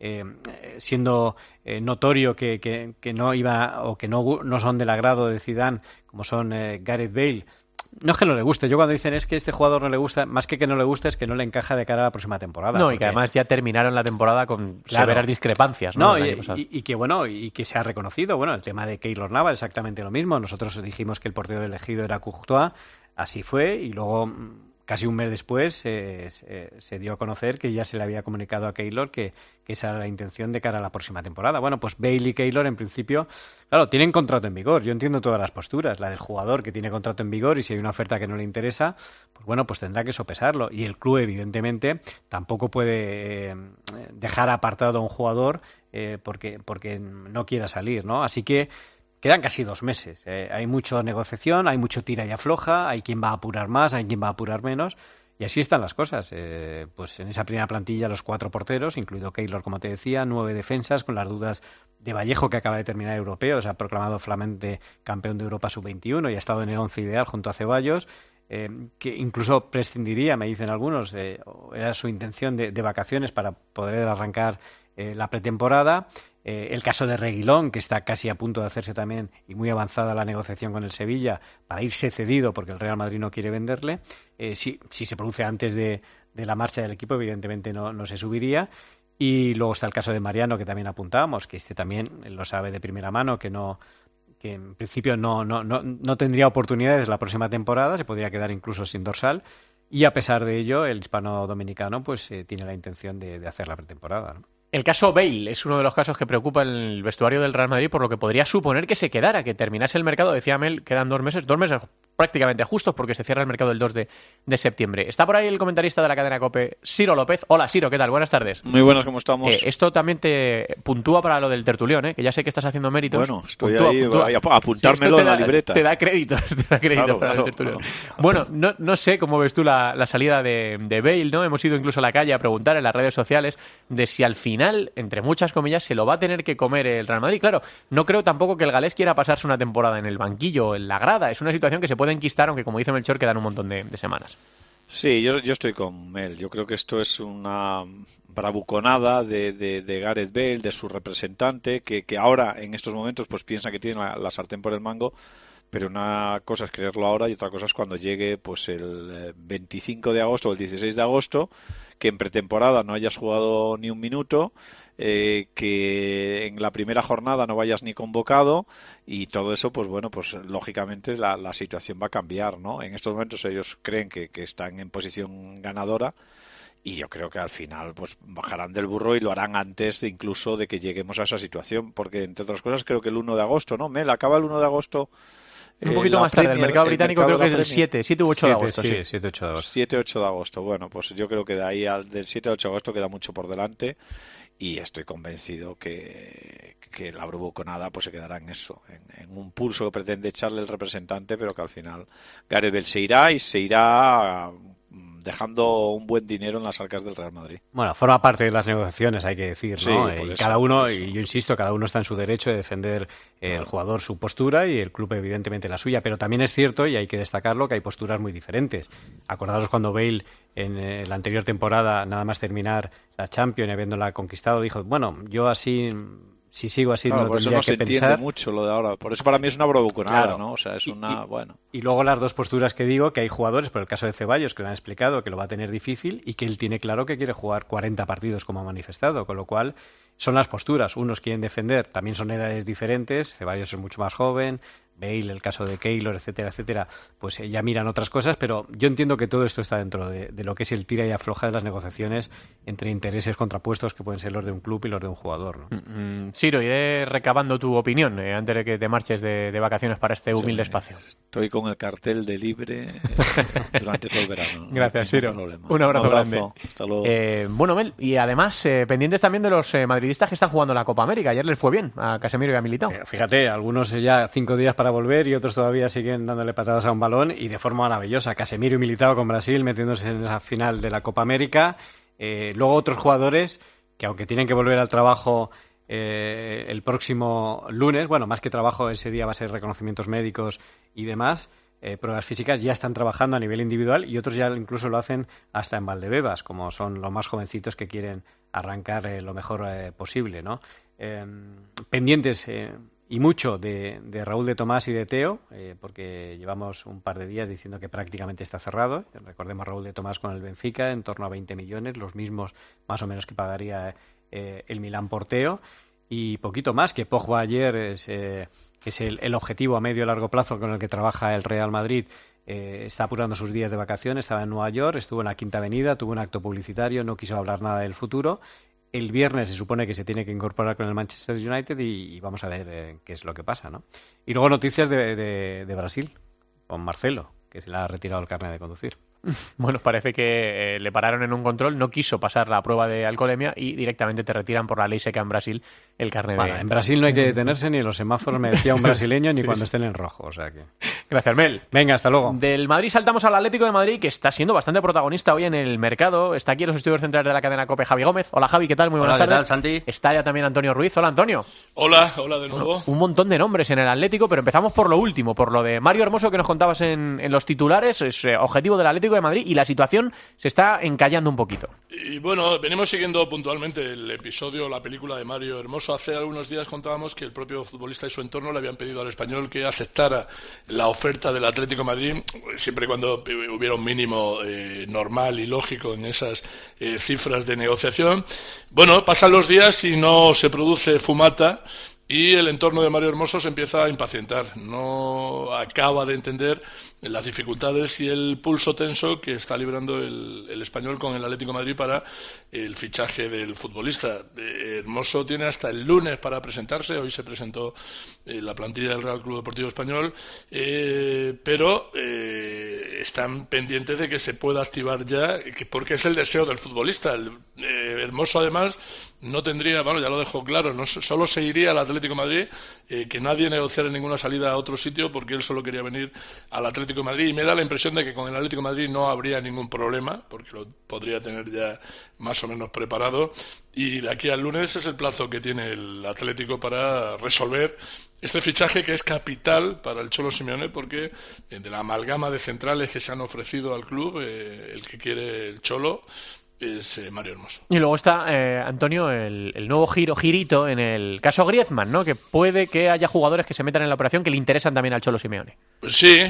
siendo notorio que no iba o que no son del agrado de Zidane, como son Gareth Bale. No es que no le guste. Yo cuando dicen es que este jugador no le gusta, más que no le guste, es que no le encaja de cara a la próxima temporada.
No, porque... y que además ya terminaron la temporada con severas discrepancias, ¿no?
Y que se ha reconocido. Bueno, el tema de Keylor Navas, exactamente lo mismo. Nosotros dijimos que el portero elegido era Courtois, así fue, y luego casi un mes después se dio a conocer que ya se le había comunicado a Keylor que esa era la intención de cara a la próxima temporada. Bueno, pues Bale y Keylor en principio, claro, tienen contrato en vigor. Yo entiendo todas las posturas. La del jugador que tiene contrato en vigor y si hay una oferta que no le interesa, pues bueno, pues tendrá que sopesarlo. Y el club, evidentemente, tampoco puede dejar apartado a un jugador porque no quiera salir, ¿no? Así que quedan casi 2 meses. Hay mucha negociación, hay mucho tira y afloja, hay quien va a apurar más, hay quien va a apurar menos. Y así están las cosas. Pues en esa primera plantilla los 4 porteros, incluido Keylor, como te decía, 9 defensas, con las dudas de Vallejo, que acaba de terminar europeo, se ha proclamado flamante campeón de Europa sub-21 y ha estado en el 11 ideal junto a Ceballos, que incluso prescindiría, me dicen algunos, era su intención de vacaciones para poder arrancar la pretemporada. El caso de Reguilón, que está casi a punto de hacerse también y muy avanzada la negociación con el Sevilla para irse cedido porque el Real Madrid no quiere venderle. Si se produce antes de la marcha del equipo, evidentemente no se subiría. Y luego está el caso de Mariano, que también apuntábamos, que también lo sabe de primera mano, que en principio no tendría oportunidades la próxima temporada, se podría quedar incluso sin dorsal. Y a pesar de ello, el hispano-dominicano pues tiene la intención de hacer la pretemporada, ¿no?
El caso Bale es uno de los casos que preocupa el vestuario del Real Madrid, por lo que podría suponer que se quedara, que terminase el mercado. Decía Mel, quedan 2 meses prácticamente justos porque se cierra el mercado el 2 de septiembre. Está por ahí el comentarista de la cadena COPE, Ciro López. Hola, Ciro, ¿qué tal? Buenas tardes.
Muy buenas, ¿cómo estamos?
Esto también te puntúa para lo del tertulión, que ya sé que estás haciendo méritos.
Bueno, estoy ahí a apuntármelo en la libreta.
Te da créditos, para el tertulión. Bueno, no sé cómo ves tú la salida de Bale, ¿no? Hemos ido incluso a la calle a preguntar en las redes sociales de si al final, entre muchas comillas, se lo va a tener que comer el Real Madrid. Claro, no creo tampoco que el galés quiera pasarse una temporada en el banquillo o en la grada. Es una situación que se puede enquistar, aunque como dice Melchor, quedan un montón de semanas.
Sí, yo estoy con Mel. Yo creo que esto es una bravuconada de Gareth Bale, de su representante, que ahora, en estos momentos, pues piensa que tiene la sartén por el mango, pero una cosa es creerlo ahora y otra cosa es cuando llegue pues el 25 de agosto o el 16 de agosto, que en pretemporada no hayas jugado ni un minuto, que en la primera jornada no vayas ni convocado, y todo eso, pues bueno, pues lógicamente la situación va a cambiar, ¿no? En estos momentos ellos creen que están en posición ganadora, y yo creo que al final pues bajarán del burro y lo harán antes incluso de que lleguemos a esa situación, porque entre otras cosas creo que el 1 de agosto, ¿no? Mel, acaba el 1 de agosto.
Un poquito más tarde, el mercado británico creo que es el 7 u 8 de agosto.
Sí, 7-8 de agosto.
7-8 de agosto. Bueno, pues yo creo que de ahí del 7-8 de agosto queda mucho por delante, y estoy convencido que la bravuconada pues se quedará en eso, en un pulso que pretende echarle el representante, pero que al final Gareth Bale se irá, y se irá dejando un buen dinero en las arcas del Real Madrid.
Bueno, forma parte de las negociaciones, hay que decir, ¿no?
Sí,
y cada uno, y yo insisto, cada uno está en su derecho de defender el jugador su postura y el club evidentemente la suya, pero también es cierto, y hay que destacarlo, que hay posturas muy diferentes. Acordaros cuando Bale en la anterior temporada, nada más terminar la Champions y habiéndola conquistado, dijo, bueno, yo así... Si sigo así,
claro,
no lo tendría que pensar.
Por eso no se entiende mucho lo de ahora. Por eso para mí es una bravuconada, claro, ¿no? O sea, es bueno.
Y luego las dos posturas que digo, que hay jugadores, por el caso de Ceballos, que lo han explicado, que lo va a tener difícil y que él tiene claro que quiere jugar 40 partidos como ha manifestado, con lo cual son las posturas. Unos quieren defender, también son edades diferentes, Ceballos es mucho más joven, Bale, el caso de Keylor, etcétera, etcétera, pues ya miran otras cosas, pero yo entiendo que todo esto está dentro de lo que es el tira y afloja de las negociaciones entre intereses contrapuestos que pueden ser los de un club y los de un jugador, ¿no?
Ciro, iré recabando tu opinión antes de que te marches de vacaciones para este humilde espacio.
Estoy con el cartel de libre durante todo el verano.
Gracias, Ciro. Un abrazo grande.
Hasta luego.
Bueno, Mel, y además pendientes también de los madridistas que están jugando la Copa América. Ayer les fue bien a Casemiro y a Militao.
Fíjate, algunos ya 5 días para volver y otros todavía siguen dándole patadas a un balón, y de forma maravillosa. Casemiro y Militao con Brasil metiéndose en esa final de la Copa América. Luego otros jugadores que, aunque tienen que volver al trabajo el próximo lunes, bueno, más que trabajo, ese día va a ser reconocimientos médicos y demás, pruebas físicas, ya están trabajando a nivel individual, y otros ya incluso lo hacen hasta en Valdebebas, como son los más jovencitos que quieren arrancar lo mejor posible, ¿no? Pendientes y mucho de Raúl de Tomás y de Teo, porque llevamos un par de días diciendo que prácticamente está cerrado. Recordemos Raúl de Tomás con el Benfica, en torno a 20 millones, los mismos más o menos que pagaría el Milán por Teo, y poquito más, que Pogba ayer es el objetivo a medio y largo plazo con el que trabaja el Real Madrid. Está apurando sus días de vacaciones, estaba en Nueva York, estuvo en la Quinta Avenida, tuvo un acto publicitario, no quiso hablar nada del futuro. El viernes se supone que se tiene que incorporar con el Manchester United y vamos a ver qué es lo que pasa, ¿no? Y luego noticias de Brasil, con Marcelo, que se le ha retirado el carnet de conducir.
Bueno, parece que le pararon en un control, no quiso pasar la prueba de alcoholemia y directamente te retiran por la ley seca en Brasil el carnet
bueno,
de...
En Brasil no hay que detenerse ni en los semáforos, me decía un brasileño, ni cuando estén en rojo, o sea que...
Gracias, Mel.
Venga, hasta luego.
Del Madrid saltamos al Atlético de Madrid, que está siendo bastante protagonista hoy en el mercado. Está aquí en los estudios centrales de la cadena COPE Javi Gómez. Hola, Javi, ¿qué tal? Muy buenas tardes.
¿Qué tal, Santi?
Está ya también Antonio Ruiz. Hola, Antonio.
Hola de nuevo.
Bueno, un montón de nombres en el Atlético, pero empezamos por lo último, por lo de Mario Hermoso que nos contabas en los titulares. Es objetivo del Atlético de Madrid y la situación se está encallando un poquito.
Y bueno, venimos siguiendo puntualmente el episodio, la película de Mario Hermoso. Hace algunos días contábamos que el propio futbolista y su entorno le habían pedido al Español que aceptara la oferta del Atlético de Madrid, siempre y cuando hubiera un mínimo normal y lógico en esas cifras de negociación. Bueno, pasan los días y no se produce fumata, y el entorno de Mario Hermoso se empieza a impacientar. No acaba de entender las dificultades y el pulso tenso que está librando el Español con el Atlético de Madrid para el fichaje del futbolista. Hermoso tiene hasta el lunes para presentarse. Hoy se presentó la plantilla del Real Club Deportivo Español, pero están pendientes de que se pueda activar ya, porque es el deseo del futbolista. Hermoso, además, no tendría, bueno, ya lo dejó claro, no solo se iría al Atlético de Madrid, que nadie negociara ninguna salida a otro sitio porque él solo quería venir al Atlético de Madrid, y me da la impresión de que con el Atlético de Madrid no habría ningún problema porque lo podría tener ya más o menos preparado, y de aquí al lunes es el plazo que tiene el Atlético para resolver este fichaje, que es capital para el Cholo Simeone, porque de la amalgama de centrales que se han ofrecido al club, el que quiere el Cholo es Mario Hermoso.
Y luego está, Antonio, el nuevo girito en el caso Griezmann, ¿no? Que puede que haya jugadores que se metan en la operación que le interesan también al Cholo Simeone.
Pues sí,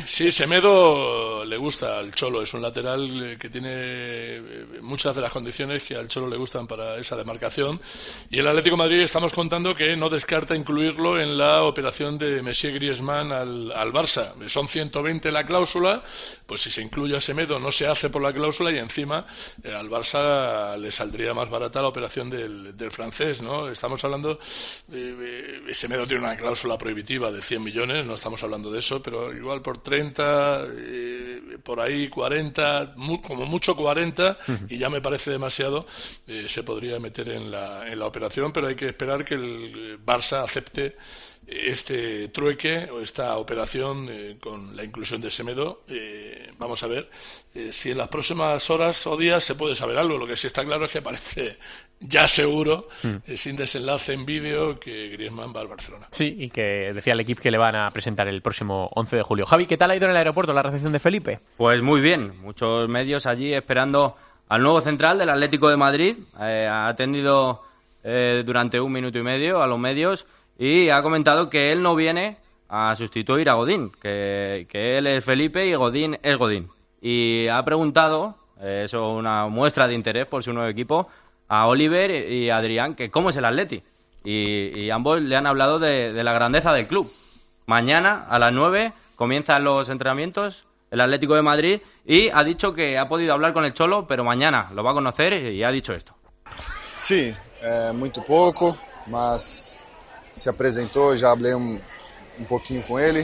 Semedo le gusta al Cholo, es un lateral que tiene muchas de las condiciones que al Cholo le gustan para esa demarcación, y el Atlético de Madrid estamos contando que no descarta incluirlo en la operación de Messier Griezmann al Barça. Son 120 la cláusula, pues si se incluye a Semedo no se hace por la cláusula, y encima al Barça le saldría más barata la operación del francés, ¿no? Estamos hablando, Semedo tiene una cláusula prohibitiva de 100 millones, no estamos hablando de eso, pero igual por 30, por ahí 40, como mucho 40, y ya me parece demasiado, se podría meter en la operación, pero hay que esperar que el Barça acepte este trueque o esta operación con la inclusión de Semedo. Vamos a ver si en las próximas horas o días se puede saber algo. Lo que sí está claro es que parece ya seguro, sin desenlace en vídeo, que Griezmann va al Barcelona.
Sí, y que decía el equipo que le van a presentar el próximo 11 de julio. Javi, ¿qué tal ha ido en el aeropuerto la recepción de Felipe?
Pues muy bien, muchos medios allí esperando al nuevo central del Atlético de Madrid. Ha atendido durante 1 minuto y medio a los medios y ha comentado que él no viene a sustituir a Godín, que él es Felipe y Godín es Godín. Y ha preguntado, eso una muestra de interés por su nuevo equipo, a Oliver y a Adrián, que cómo es el Atleti. Y ambos le han hablado de la grandeza del club. Mañana a las 9 comienzan los entrenamientos el Atlético de Madrid, y ha dicho que ha podido hablar con el Cholo, pero mañana lo va a conocer, y ha dicho esto.
Sí, muito pouco, mas se apresentou, já hablei pouquinho com ele,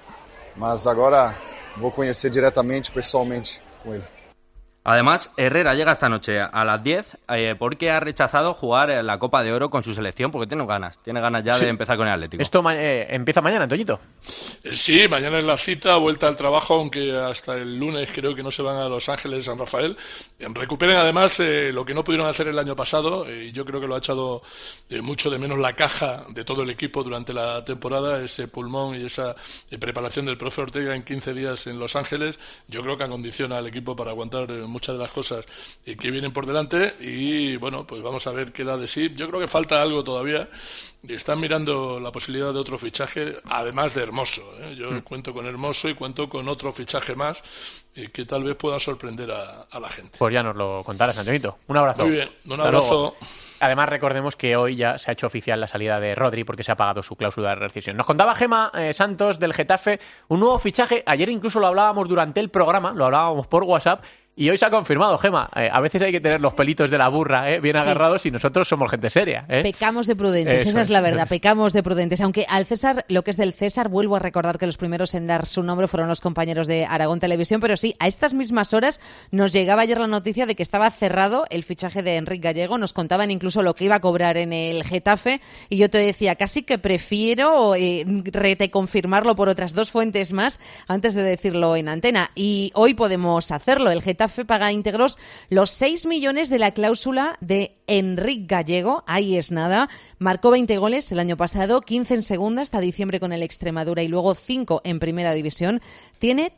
mas agora vou conhecer diretamente, pessoalmente com ele.
Además, Herrera llega esta noche a las 10 porque ha rechazado jugar la Copa de Oro con su selección porque tiene ganas ya de empezar con el Atlético.
¿Esto empieza mañana, Antoñito?
Sí, mañana es la cita, vuelta al trabajo, aunque hasta el lunes creo que no se van a Los Ángeles, San Rafael. Recuperen además lo que no pudieron hacer el año pasado, y yo creo que lo ha echado mucho de menos la caja de todo el equipo durante la temporada, ese pulmón y esa preparación del profe Ortega en 15 días en Los Ángeles. Yo creo que acondiciona al equipo para aguantar muchas de las cosas que vienen por delante, y bueno, pues vamos a ver qué da de sí. Yo creo que falta algo todavía, y están mirando la posibilidad de otro fichaje, además de Hermoso, ¿eh? Yo cuento con Hermoso y cuento con otro fichaje más que tal vez pueda sorprender a la gente.
Pues ya nos lo contarás, Antonito. Un abrazo.
Muy bien, un abrazo.
Además, recordemos que hoy ya se ha hecho oficial la salida de Rodri porque se ha pagado su cláusula de rescisión. Nos contaba Gema Santos del Getafe un nuevo fichaje. Ayer incluso lo hablábamos durante el programa, lo hablábamos por WhatsApp, y hoy se ha confirmado, Gema. A veces hay que tener los pelitos de la burra bien agarrados, y nosotros somos gente seria.
Pecamos de prudentes, esa es la verdad, pecamos de prudentes. Aunque al César, lo que es del César, vuelvo a recordar que los primeros en dar su nombre fueron los compañeros de Aragón Televisión, pero sí, a estas mismas horas nos llegaba ayer la noticia de que estaba cerrado el fichaje de Enric Gallego. Nos contaban incluso lo que iba a cobrar en el Getafe, y yo te decía, casi que prefiero confirmarlo por otras 2 fuentes más antes de decirlo en antena. Y hoy podemos hacerlo. El Getafe paga íntegros los 6 millones de la cláusula de Enric Gallego. Ahí es nada. Marcó 20 goles el año pasado, 15 en segunda hasta diciembre con el Extremadura y luego 5 en primera división. Tiene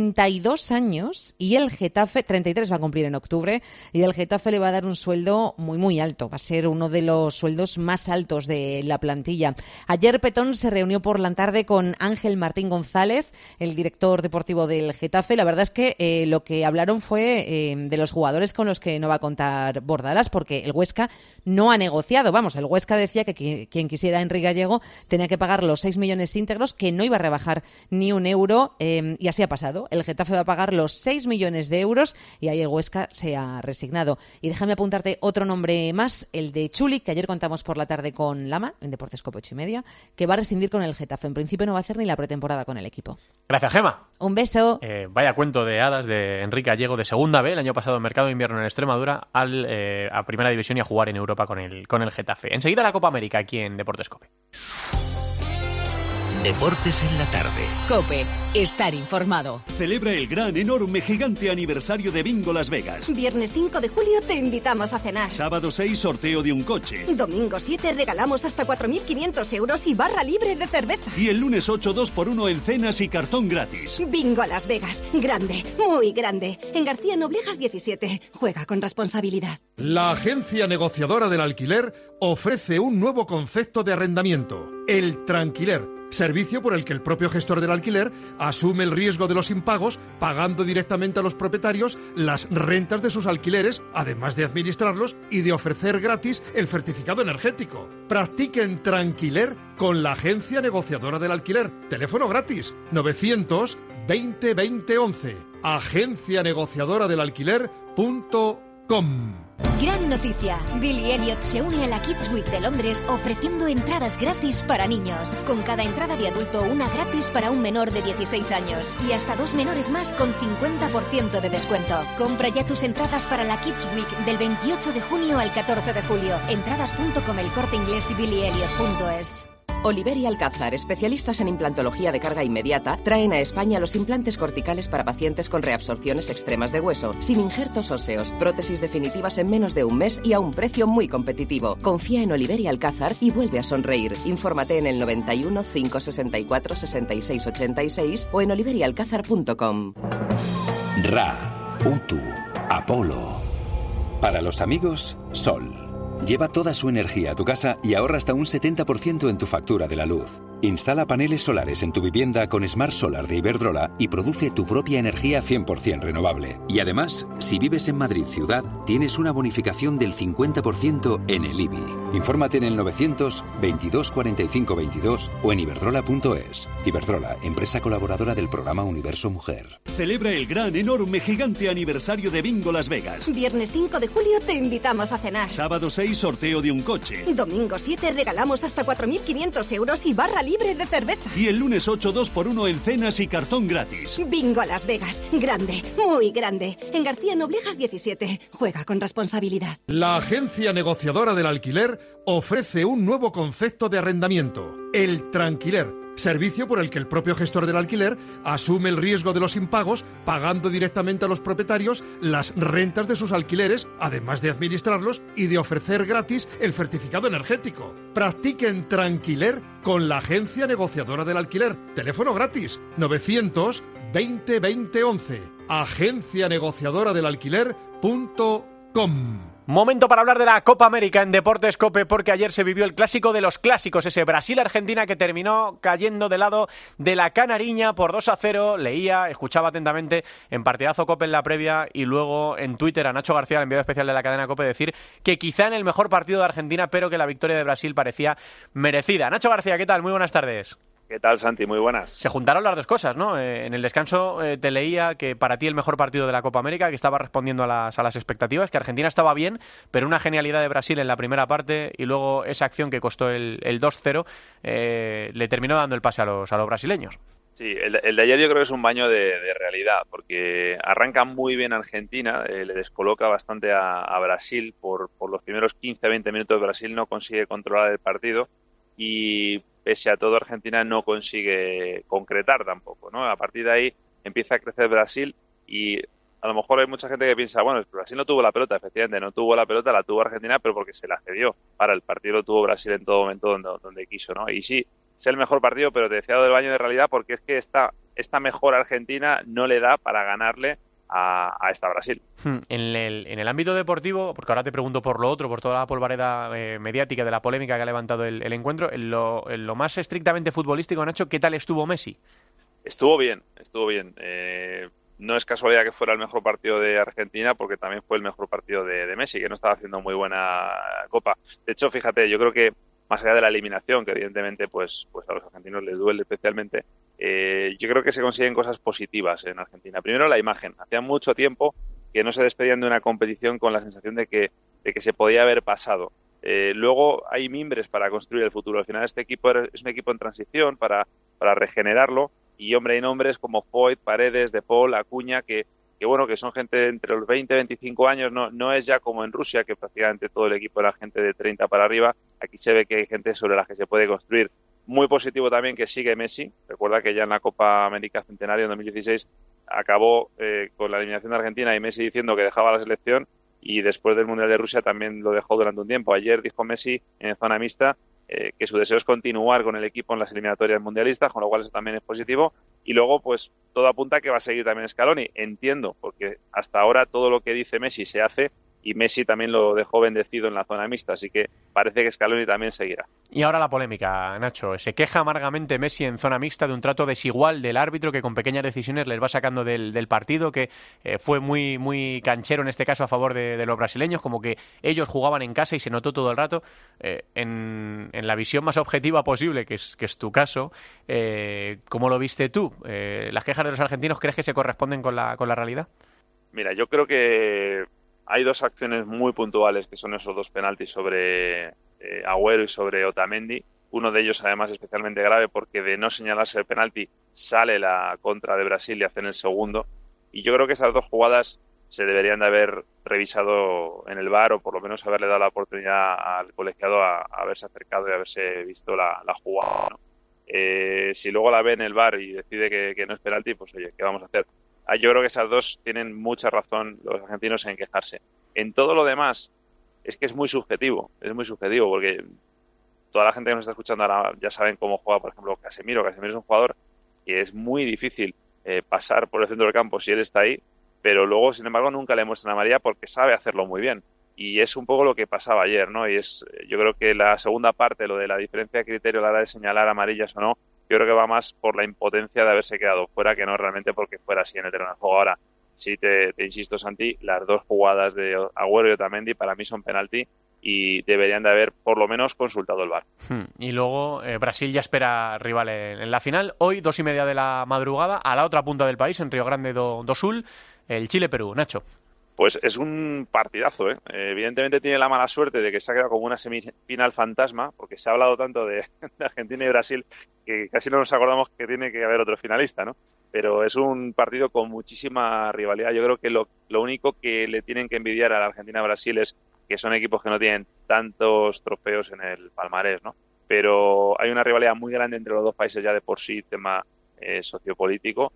32 años y el Getafe, 33 va a cumplir en octubre, y el Getafe le va a dar un sueldo muy, muy alto. Va a ser uno de los sueldos más altos de la plantilla. Ayer Petón se reunió por la tarde con Ángel Martín González, el director deportivo del Getafe. La verdad es que lo que hablaron fue de los jugadores con los que no va a contar Bordalas, porque el Huesca no ha negociado. Vamos, el Huesca decía que quien quisiera a Enric Gallego tenía que pagar los 6 millones íntegros, que no iba a rebajar ni un euro, y así ha pasado. El Getafe va a pagar los 6 millones de euros y ahí el Huesca se ha resignado. Y déjame apuntarte otro nombre más, el de Chuli, que ayer contamos por la tarde con Lama, en Deportes Cope 8:30, que va a rescindir con el Getafe. En principio no va a hacer ni la pretemporada con el equipo.
Gracias, Gema.
Un beso.
Vaya cuento de hadas de Enrique Gallego de Segunda B, el año pasado en Mercado de Invierno en Extremadura, a Primera División y a jugar en Europa con el Getafe. Enseguida la Copa América aquí en Deportes COPE.
Deportes en la tarde.
COPE. Estar informado.
Celebra el gran, enorme, gigante aniversario de Bingo Las Vegas.
Viernes 5 de julio te invitamos a cenar.
Sábado 6, sorteo de un coche.
Domingo 7, regalamos hasta 4.500 euros y barra libre de cerveza.
Y el lunes 8, 2x1 en cenas y cartón gratis.
Bingo Las Vegas. Grande, muy grande. En García Noblejas 17. Juega con responsabilidad.
La agencia negociadora del alquiler ofrece un nuevo concepto de arrendamiento, el tranquiler. Servicio por el que el propio gestor del alquiler asume el riesgo de los impagos, pagando directamente a los propietarios las rentas de sus alquileres, además de administrarlos y de ofrecer gratis el certificado energético. Practiquen tranquiler con la agencia negociadora del alquiler. Teléfono gratis 900 20 20 11. agencianegociadoradelalquiler.com.
Gran noticia. Billy Elliot se une a la Kids Week de Londres ofreciendo entradas gratis para niños. Con cada entrada de adulto, una gratis para un menor de 16 años. Y hasta 2 menores más con 50% de descuento. Compra ya tus entradas para la Kids Week del 28 de junio al 14 de julio. Entradas.com, El Corte Inglés y billyelliot.es.
Oliver y Alcázar, especialistas en implantología de carga inmediata, traen a España los implantes corticales para pacientes con reabsorciones extremas de hueso, sin injertos óseos, prótesis definitivas en menos de un mes y a un precio muy competitivo. Confía en Oliver y Alcázar y vuelve a sonreír. Infórmate en el 91 564 66 86 o en oliverialcázar.com.
Ra, Utu, Apolo. Para los amigos, Sol. Lleva toda su energía a tu casa y ahorra hasta un 70% en tu factura de la luz. Instala paneles solares en tu vivienda con Smart Solar de Iberdrola y produce tu propia energía 100% renovable. Y además, si vives en Madrid ciudad, tienes una bonificación del 50% en el IBI. Infórmate en el 900 22 45 22 o en iberdrola.es. Iberdrola, empresa colaboradora del programa Universo Mujer.
Celebra el gran, enorme, gigante aniversario de Bingo Las Vegas.
Viernes 5 de julio te invitamos a cenar.
Sábado 6, sorteo de un coche.
Domingo 7, regalamos hasta 4.500 euros y barra libre de cerveza.
Y el lunes 8, 2x1 en cenas y cartón gratis.
Bingo Las Vegas. Grande, muy grande. En García Noblejas 17. Juega con responsabilidad.
La agencia negociadora del alquiler ofrece un nuevo concepto de arrendamiento, el tranquiler. Servicio por el que el propio gestor del alquiler asume el riesgo de los impagos, pagando directamente a los propietarios las rentas de sus alquileres, además de administrarlos y de ofrecer gratis el certificado energético. Practiquen tranquiler con la agencia negociadora del alquiler. Teléfono gratis 900 20 20 11. agencianegociadoradelalquiler.com.
Momento para hablar de la Copa América en Deportes COPE, porque ayer se vivió el clásico de los clásicos, ese Brasil-Argentina que terminó cayendo del lado de la Canariña por 2-0. Leía, escuchaba atentamente en Partidazo COPE en la previa y luego en Twitter a Nacho García, el enviado especial de la cadena COPE, decir que quizá en el mejor partido de Argentina, pero que la victoria de Brasil parecía merecida. Nacho García, ¿qué tal? Muy buenas tardes.
¿Qué tal, Santi? Muy buenas.
Se juntaron las dos cosas, ¿no? En el descanso te leía que para ti el mejor partido de la Copa América, que estaba respondiendo a las expectativas, que Argentina estaba bien, pero una genialidad de Brasil en la primera parte y luego esa acción que costó el 2-0 le terminó dando el pase a los brasileños.
Sí, el de ayer yo creo que es un baño de realidad, porque arranca muy bien Argentina, le descoloca bastante a Brasil, por los primeros 15-20 minutos Brasil no consigue controlar el partido y pese a todo Argentina no consigue concretar tampoco, ¿no? A partir de ahí empieza a crecer Brasil y a lo mejor hay mucha gente que piensa, bueno, Brasil no tuvo la pelota, efectivamente, no tuvo la pelota, la tuvo Argentina, pero porque se la cedió. Para el partido lo tuvo Brasil en todo momento donde quiso, ¿no? Y sí, es el mejor partido, pero te decía lo del baño de realidad porque es que esta mejor Argentina no le da para ganarle a esta Brasil.
En el ámbito deportivo, porque ahora te pregunto por lo otro, por toda la polvareda mediática de la polémica que ha levantado el encuentro, en lo más estrictamente futbolístico, Nacho, ¿qué tal estuvo Messi?
Estuvo bien. No es casualidad que fuera el mejor partido de Argentina, porque también fue el mejor partido de Messi, que no estaba haciendo muy buena Copa. De hecho, fíjate, yo creo que más allá de la eliminación, que evidentemente pues a los argentinos les duele especialmente, yo creo que se consiguen cosas positivas en Argentina. Primero, la imagen. Hacía mucho tiempo que no se despedían de una competición con la sensación de que se podía haber pasado. Luego hay mimbres para construir el futuro. Al final este equipo es un equipo en transición para regenerarlo, y hombre, hay nombres como Foyt, Paredes, De Paul, Acuña, que son gente entre los 20 y 25 años, no es ya como en Rusia, que prácticamente todo el equipo era gente de 30 para arriba. Aquí se ve que hay gente sobre la que se puede construir. Muy positivo también que sigue Messi. Recuerda que ya en la Copa América Centenario en 2016 acabó con la eliminación de Argentina y Messi diciendo que dejaba la selección, y después del Mundial de Rusia también lo dejó durante un tiempo. Ayer dijo Messi en zona mixta que su deseo es continuar con el equipo en las eliminatorias mundialistas, con lo cual eso también es positivo. Y luego, pues, todo apunta a que va a seguir también Scaloni. Entiendo, porque hasta ahora todo lo que dice Messi se hace, y Messi también lo dejó bendecido en la zona mixta, así que parece que Scaloni también seguirá.
Y ahora la polémica, Nacho. Se queja amargamente Messi en zona mixta de un trato desigual del árbitro, que con pequeñas decisiones les va sacando del partido, que fue muy, muy canchero en este caso a favor de los brasileños, como que ellos jugaban en casa y se notó todo el rato. En la visión más objetiva posible, que es tu caso, ¿cómo lo viste tú? ¿Las quejas de los argentinos crees que se corresponden con la realidad?
Mira, yo creo que hay dos acciones muy puntuales, que son esos dos penaltis sobre Agüero y sobre Otamendi. Uno de ellos, además, especialmente grave, porque de no señalarse el penalti sale la contra de Brasil y hacen el segundo. Y yo creo que esas dos jugadas se deberían de haber revisado en el VAR, o por lo menos haberle dado la oportunidad al colegiado a haberse acercado y haberse visto la jugada, ¿no? Si luego la ve en el VAR y decide que no es penalti, pues oye, ¿qué vamos a hacer? Yo creo que esas dos tienen mucha razón los argentinos en quejarse. En todo lo demás, es que es muy subjetivo, porque toda la gente que nos está escuchando ahora ya saben cómo juega, por ejemplo, Casemiro. Casemiro es un jugador que es muy difícil pasar por el centro del campo si él está ahí, pero luego, sin embargo, nunca le muestran amarilla porque sabe hacerlo muy bien. Y es un poco lo que pasaba ayer, ¿no? Y yo creo que la segunda parte, lo de la diferencia de criterio a la hora de señalar amarillas o no, yo creo que va más por la impotencia de haberse quedado fuera, que no realmente porque fuera así en el terreno de juego. Ahora, sí te insisto, Santi, las dos jugadas de Agüero y Otamendi para mí son penalti y deberían de haber por lo menos consultado el VAR.
Y luego Brasil ya espera rival en la final. Hoy, 2:30 de la madrugada, a la otra punta del país, en Río Grande do Sul, el Chile-Perú. Nacho.
Pues es un partidazo, ¿eh? Evidentemente tiene la mala suerte de que se ha quedado como una semifinal fantasma, porque se ha hablado tanto de Argentina y Brasil que casi no nos acordamos que tiene que haber otro finalista, ¿no? Pero es un partido con muchísima rivalidad. Yo creo que lo único que le tienen que envidiar a la Argentina-Brasil es que son equipos que no tienen tantos trofeos en el palmarés, ¿no? Pero hay una rivalidad muy grande entre los dos países ya de por sí, tema sociopolítico.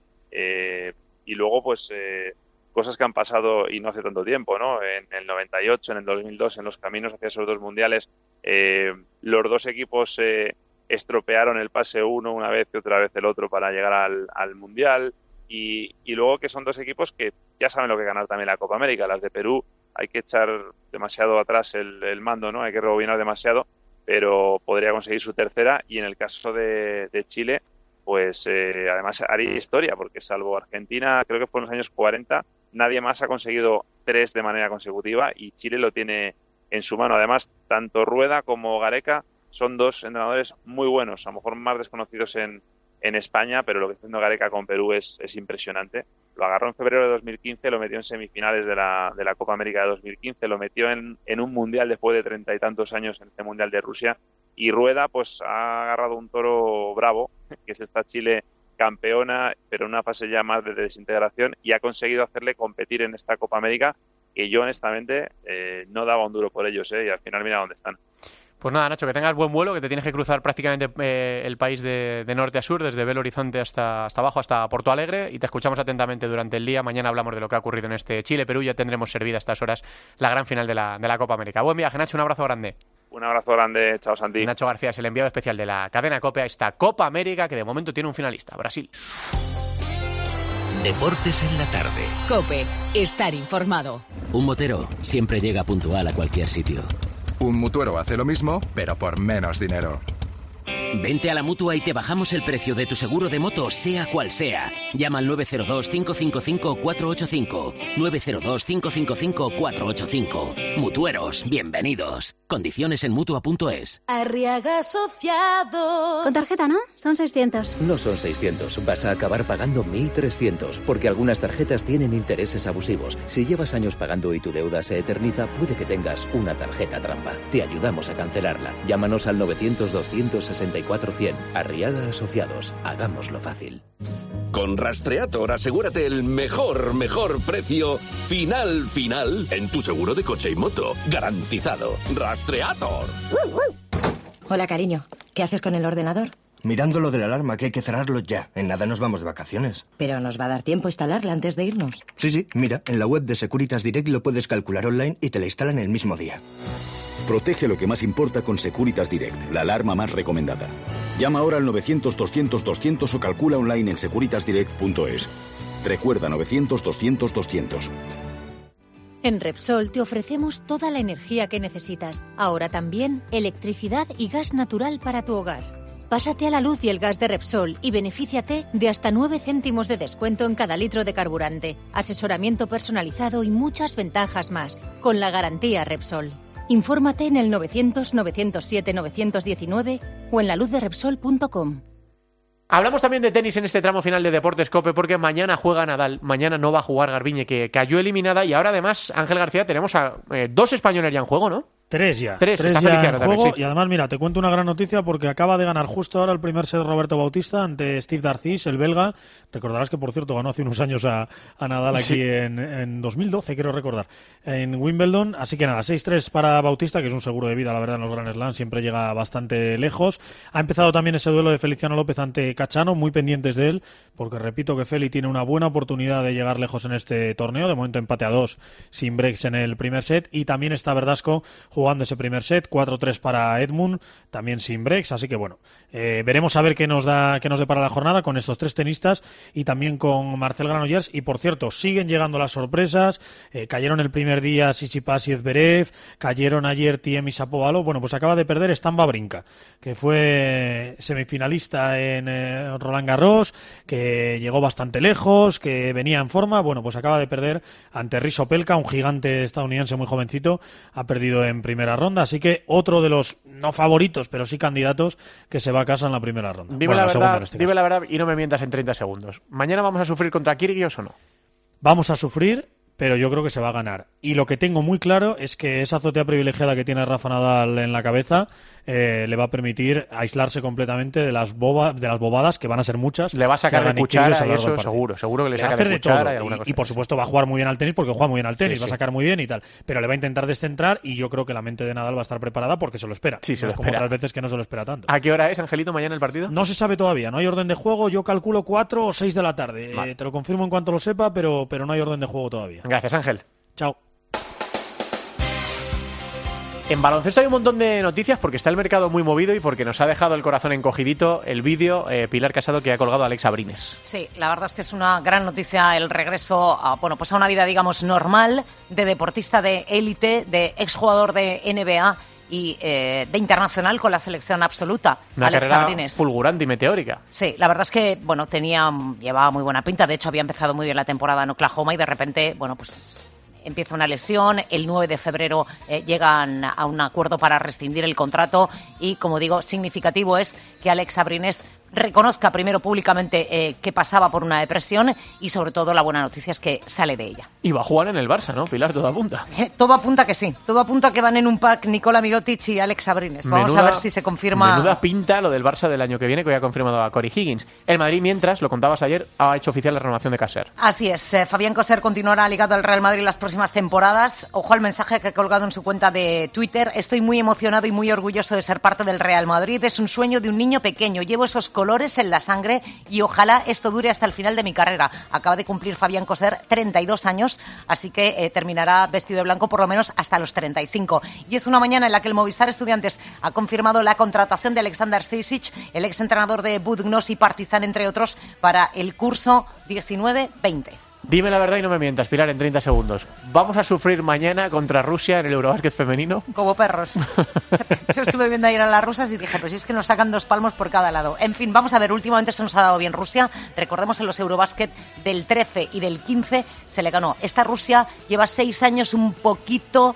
Y luego, pues cosas que han pasado y no hace tanto tiempo, ¿no? En el 98, en el 2002, en los caminos hacia esos dos mundiales, los dos equipos estropearon el pase uno una vez y otra vez el otro para llegar al mundial. Y luego que son dos equipos que ya saben lo que ganar también la Copa América. Las de Perú hay que echar demasiado atrás el mando, ¿no? Hay que rebobinar demasiado, pero podría conseguir su tercera. Y en el caso de Chile, pues además haría historia, porque salvo Argentina, creo que fue en los años 40, nadie más ha conseguido 3 de manera consecutiva y Chile lo tiene en su mano. Además, tanto Rueda como Gareca son dos entrenadores muy buenos, a lo mejor más desconocidos en España, pero lo que está haciendo Gareca con Perú es impresionante. Lo agarró en febrero de 2015, lo metió en semifinales de la Copa América de 2015, lo metió en un mundial después de 30 y tantos años en este mundial de Rusia. Y Rueda pues ha agarrado un toro bravo, que es esta Chile campeona, pero en una fase ya más de desintegración, y ha conseguido hacerle competir en esta Copa América, que yo honestamente no daba un duro por ellos, y al final mira dónde están.
Pues nada, Nacho, que tengas buen vuelo, que te tienes que cruzar prácticamente el país de norte a sur, desde Belo Horizonte hasta abajo, hasta Porto Alegre, y te escuchamos atentamente durante el día. Mañana hablamos de lo que ha ocurrido en este Chile-Perú, ya tendremos servida a estas horas la gran final de la Copa América. Buen viaje, Nacho, un abrazo grande.
Un abrazo grande, chao Santi.
Nacho García es el enviado especial de la cadena COPE a esta Copa América, que de momento tiene un finalista, Brasil.
Deportes en la tarde.
COPE, estar informado.
Un motero siempre llega puntual a cualquier sitio.
Un mutuero hace lo mismo, pero por menos dinero.
Vente a la Mutua y te bajamos el precio de tu seguro de moto, sea cual sea. Llama al 902-555-485. 902-555-485. Mutueros, bienvenidos. Condiciones en Mutua.es.
Arriaga Asociados.
Con tarjeta, ¿no? Son 600.
No son 600, vas a acabar pagando 1.300, porque algunas tarjetas tienen intereses abusivos. Si llevas años pagando y tu deuda se eterniza, puede que tengas una tarjeta trampa. Te ayudamos a cancelarla. Llámanos al 900-264-100. Arriaga Asociados. Hagámoslo fácil.
Con Rastreator asegúrate el mejor precio final en tu seguro de coche y moto. Garantizado. Rastreator.
Hola, cariño. ¿Qué haces con el ordenador?
Mirando lo de la alarma, que hay que cerrarlo ya. En nada nos vamos de vacaciones.
Pero nos va a dar tiempo a instalarla antes de irnos.
Sí, mira, en la web de Securitas Direct lo puedes calcular online y te la instalan el mismo día.
Protege lo que más importa con Securitas Direct, la alarma más recomendada. Llama ahora al 900-200-200 o calcula online en securitasdirect.es. Recuerda 900-200-200.
En Repsol te ofrecemos toda la energía que necesitas. Ahora también electricidad y gas natural para tu hogar. Pásate a la luz y el gas de Repsol y benefíciate de hasta 9 céntimos de descuento en cada litro de carburante, asesoramiento personalizado y muchas ventajas más. Con la garantía Repsol. Infórmate en el 900-907-919 o en laluzderepsol.com.
Hablamos también de tenis en este tramo final de Deportes COPE porque mañana juega Nadal, mañana no va a jugar Garbiñe, que cayó eliminada, y ahora además, Ángel García, tenemos a 2 españoles ya en juego, ¿no?
Tres ya
está
en
Feliciano
juego,
también, sí.
Y además, mira, te cuento una gran noticia porque acaba de ganar justo ahora el primer set Roberto Bautista ante Steve Darcis, el belga. Recordarás que, por cierto, ganó hace unos años a Nadal aquí sí. en 2012, quiero recordar, en Wimbledon. Así que nada, 6-3 para Bautista, que es un seguro de vida, la verdad, en los Grand Slam, siempre llega bastante lejos. Ha empezado también ese duelo de Feliciano López ante Cachano, muy pendientes de él, porque repito que Feli tiene una buena oportunidad de llegar lejos en este torneo. De momento empate a 2, sin breaks en el primer set, y también está Verdasco jugando ese primer set, 4-3 para Edmund, también sin breaks, así que bueno, veremos a ver qué nos depara la jornada con estos 3 tenistas y también con Marcel Granollers. Y por cierto, siguen llegando las sorpresas, cayeron el primer día Tsitsipas y Zverev, cayeron ayer Thiem y Shapovalov. Bueno, pues acaba de perder Stan Wawrinka, que fue semifinalista en Roland Garros, que llegó bastante lejos, que venía en forma. Bueno, pues acaba de perder ante Riz Opelka, un gigante estadounidense muy jovencito, ha perdido en primera ronda, así que otro de los no favoritos, pero sí candidatos, que se va a casa en la primera ronda.
Dime la verdad y no me mientas en 30 segundos. ¿Mañana vamos a sufrir contra Kyrgios o no?
Vamos a sufrir, pero yo creo que se va a ganar. Y lo que tengo muy claro es que esa azotea privilegiada que tiene Rafa Nadal en la cabeza le va a permitir aislarse completamente de las bobadas, que van a ser muchas.
Le va a sacar de cuchara y eso seguro que le saca de cuchara.
Y por supuesto va a jugar muy bien al tenis porque juega muy bien al tenis, va a sacar muy bien y tal. Pero le va a intentar descentrar y yo creo que la mente de Nadal va a estar preparada porque se lo espera.
Sí, se lo
espera. Como otras veces que no se lo espera tanto.
¿A qué hora es, Angelito, mañana el partido?
No se sabe todavía, no hay orden de juego. Yo calculo 4 o 6 de la tarde. Vale. Te lo confirmo en cuanto lo sepa, pero no hay orden de juego todavía.
Gracias, Ángel.
Chao.
En baloncesto hay un montón de noticias porque está el mercado muy movido y porque nos ha dejado el corazón encogidito el vídeo Pilar Casado que ha colgado Alex Abrines.
Sí, la verdad es que es una gran noticia el regreso a una vida, digamos, normal de deportista de élite, de exjugador de NBA y de internacional con la selección absoluta.
Una
Alex
carrera
Abrines.
fulgurante y meteórica.
Sí, la verdad es que llevaba muy buena pinta. De hecho, había empezado muy bien la temporada en Oklahoma y de repente, empieza una lesión. El 9 de febrero llegan a un acuerdo para rescindir el contrato y, como digo, significativo es que Alex Abrines reconozca primero públicamente que pasaba por una depresión y, sobre todo, la buena noticia es que sale de ella.
Y va a jugar en el Barça, ¿no, Pilar? Todo apunta.
Todo apunta que sí. Todo apunta a que van en un pack Nikola Mirotic y Alex Abrines. Vamos a ver si se confirma.
Menuda pinta lo del Barça del año que viene, que hoy ha confirmado a Corey Higgins. El Madrid, mientras, lo contabas ayer, ha hecho oficial la renovación de Caser.
Así es. Fabián Coser continuará ligado al Real Madrid las próximas temporadas. Ojo al mensaje que ha colgado en su cuenta de Twitter. Estoy muy emocionado y muy orgulloso de ser parte del Real Madrid. Es un sueño de un niño pequeño. Llevo esos colores en la sangre y ojalá esto dure hasta el final de mi carrera. Acaba de cumplir Fabián Coser 32 años, así que terminará vestido de blanco por lo menos hasta los 35. Y es una mañana en la que el Movistar Estudiantes ha confirmado la contratación de Alexander Stisic, el exentrenador de Budgnos y Partizan, entre otros, para el curso 19-20.
Dime la verdad y no me mientas, Pilar, en 30 segundos. ¿Vamos a sufrir mañana contra Rusia en el Eurobásquet femenino?
Como perros. Yo estuve viendo ayer a las rusas y dije, pues es que nos sacan 2 palmos por cada lado. En fin, vamos a ver, últimamente se nos ha dado bien Rusia. Recordemos en los Eurobásquet del 13 y del 15 se le ganó. Esta Rusia lleva 6 años un poquito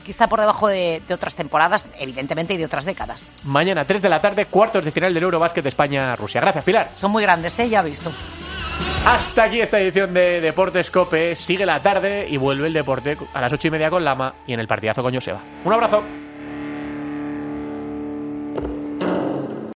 quizá por debajo de otras temporadas, evidentemente, y de otras décadas.
Mañana, 3 de la tarde, cuartos de final del Eurobásquet España-Rusia. Gracias, Pilar.
Son muy grandes, ya aviso.
Hasta aquí esta edición de Deportes COPE. Sigue la tarde y vuelve el deporte a las 8:30 con Lama y en el partidazo con Joseba. Un abrazo.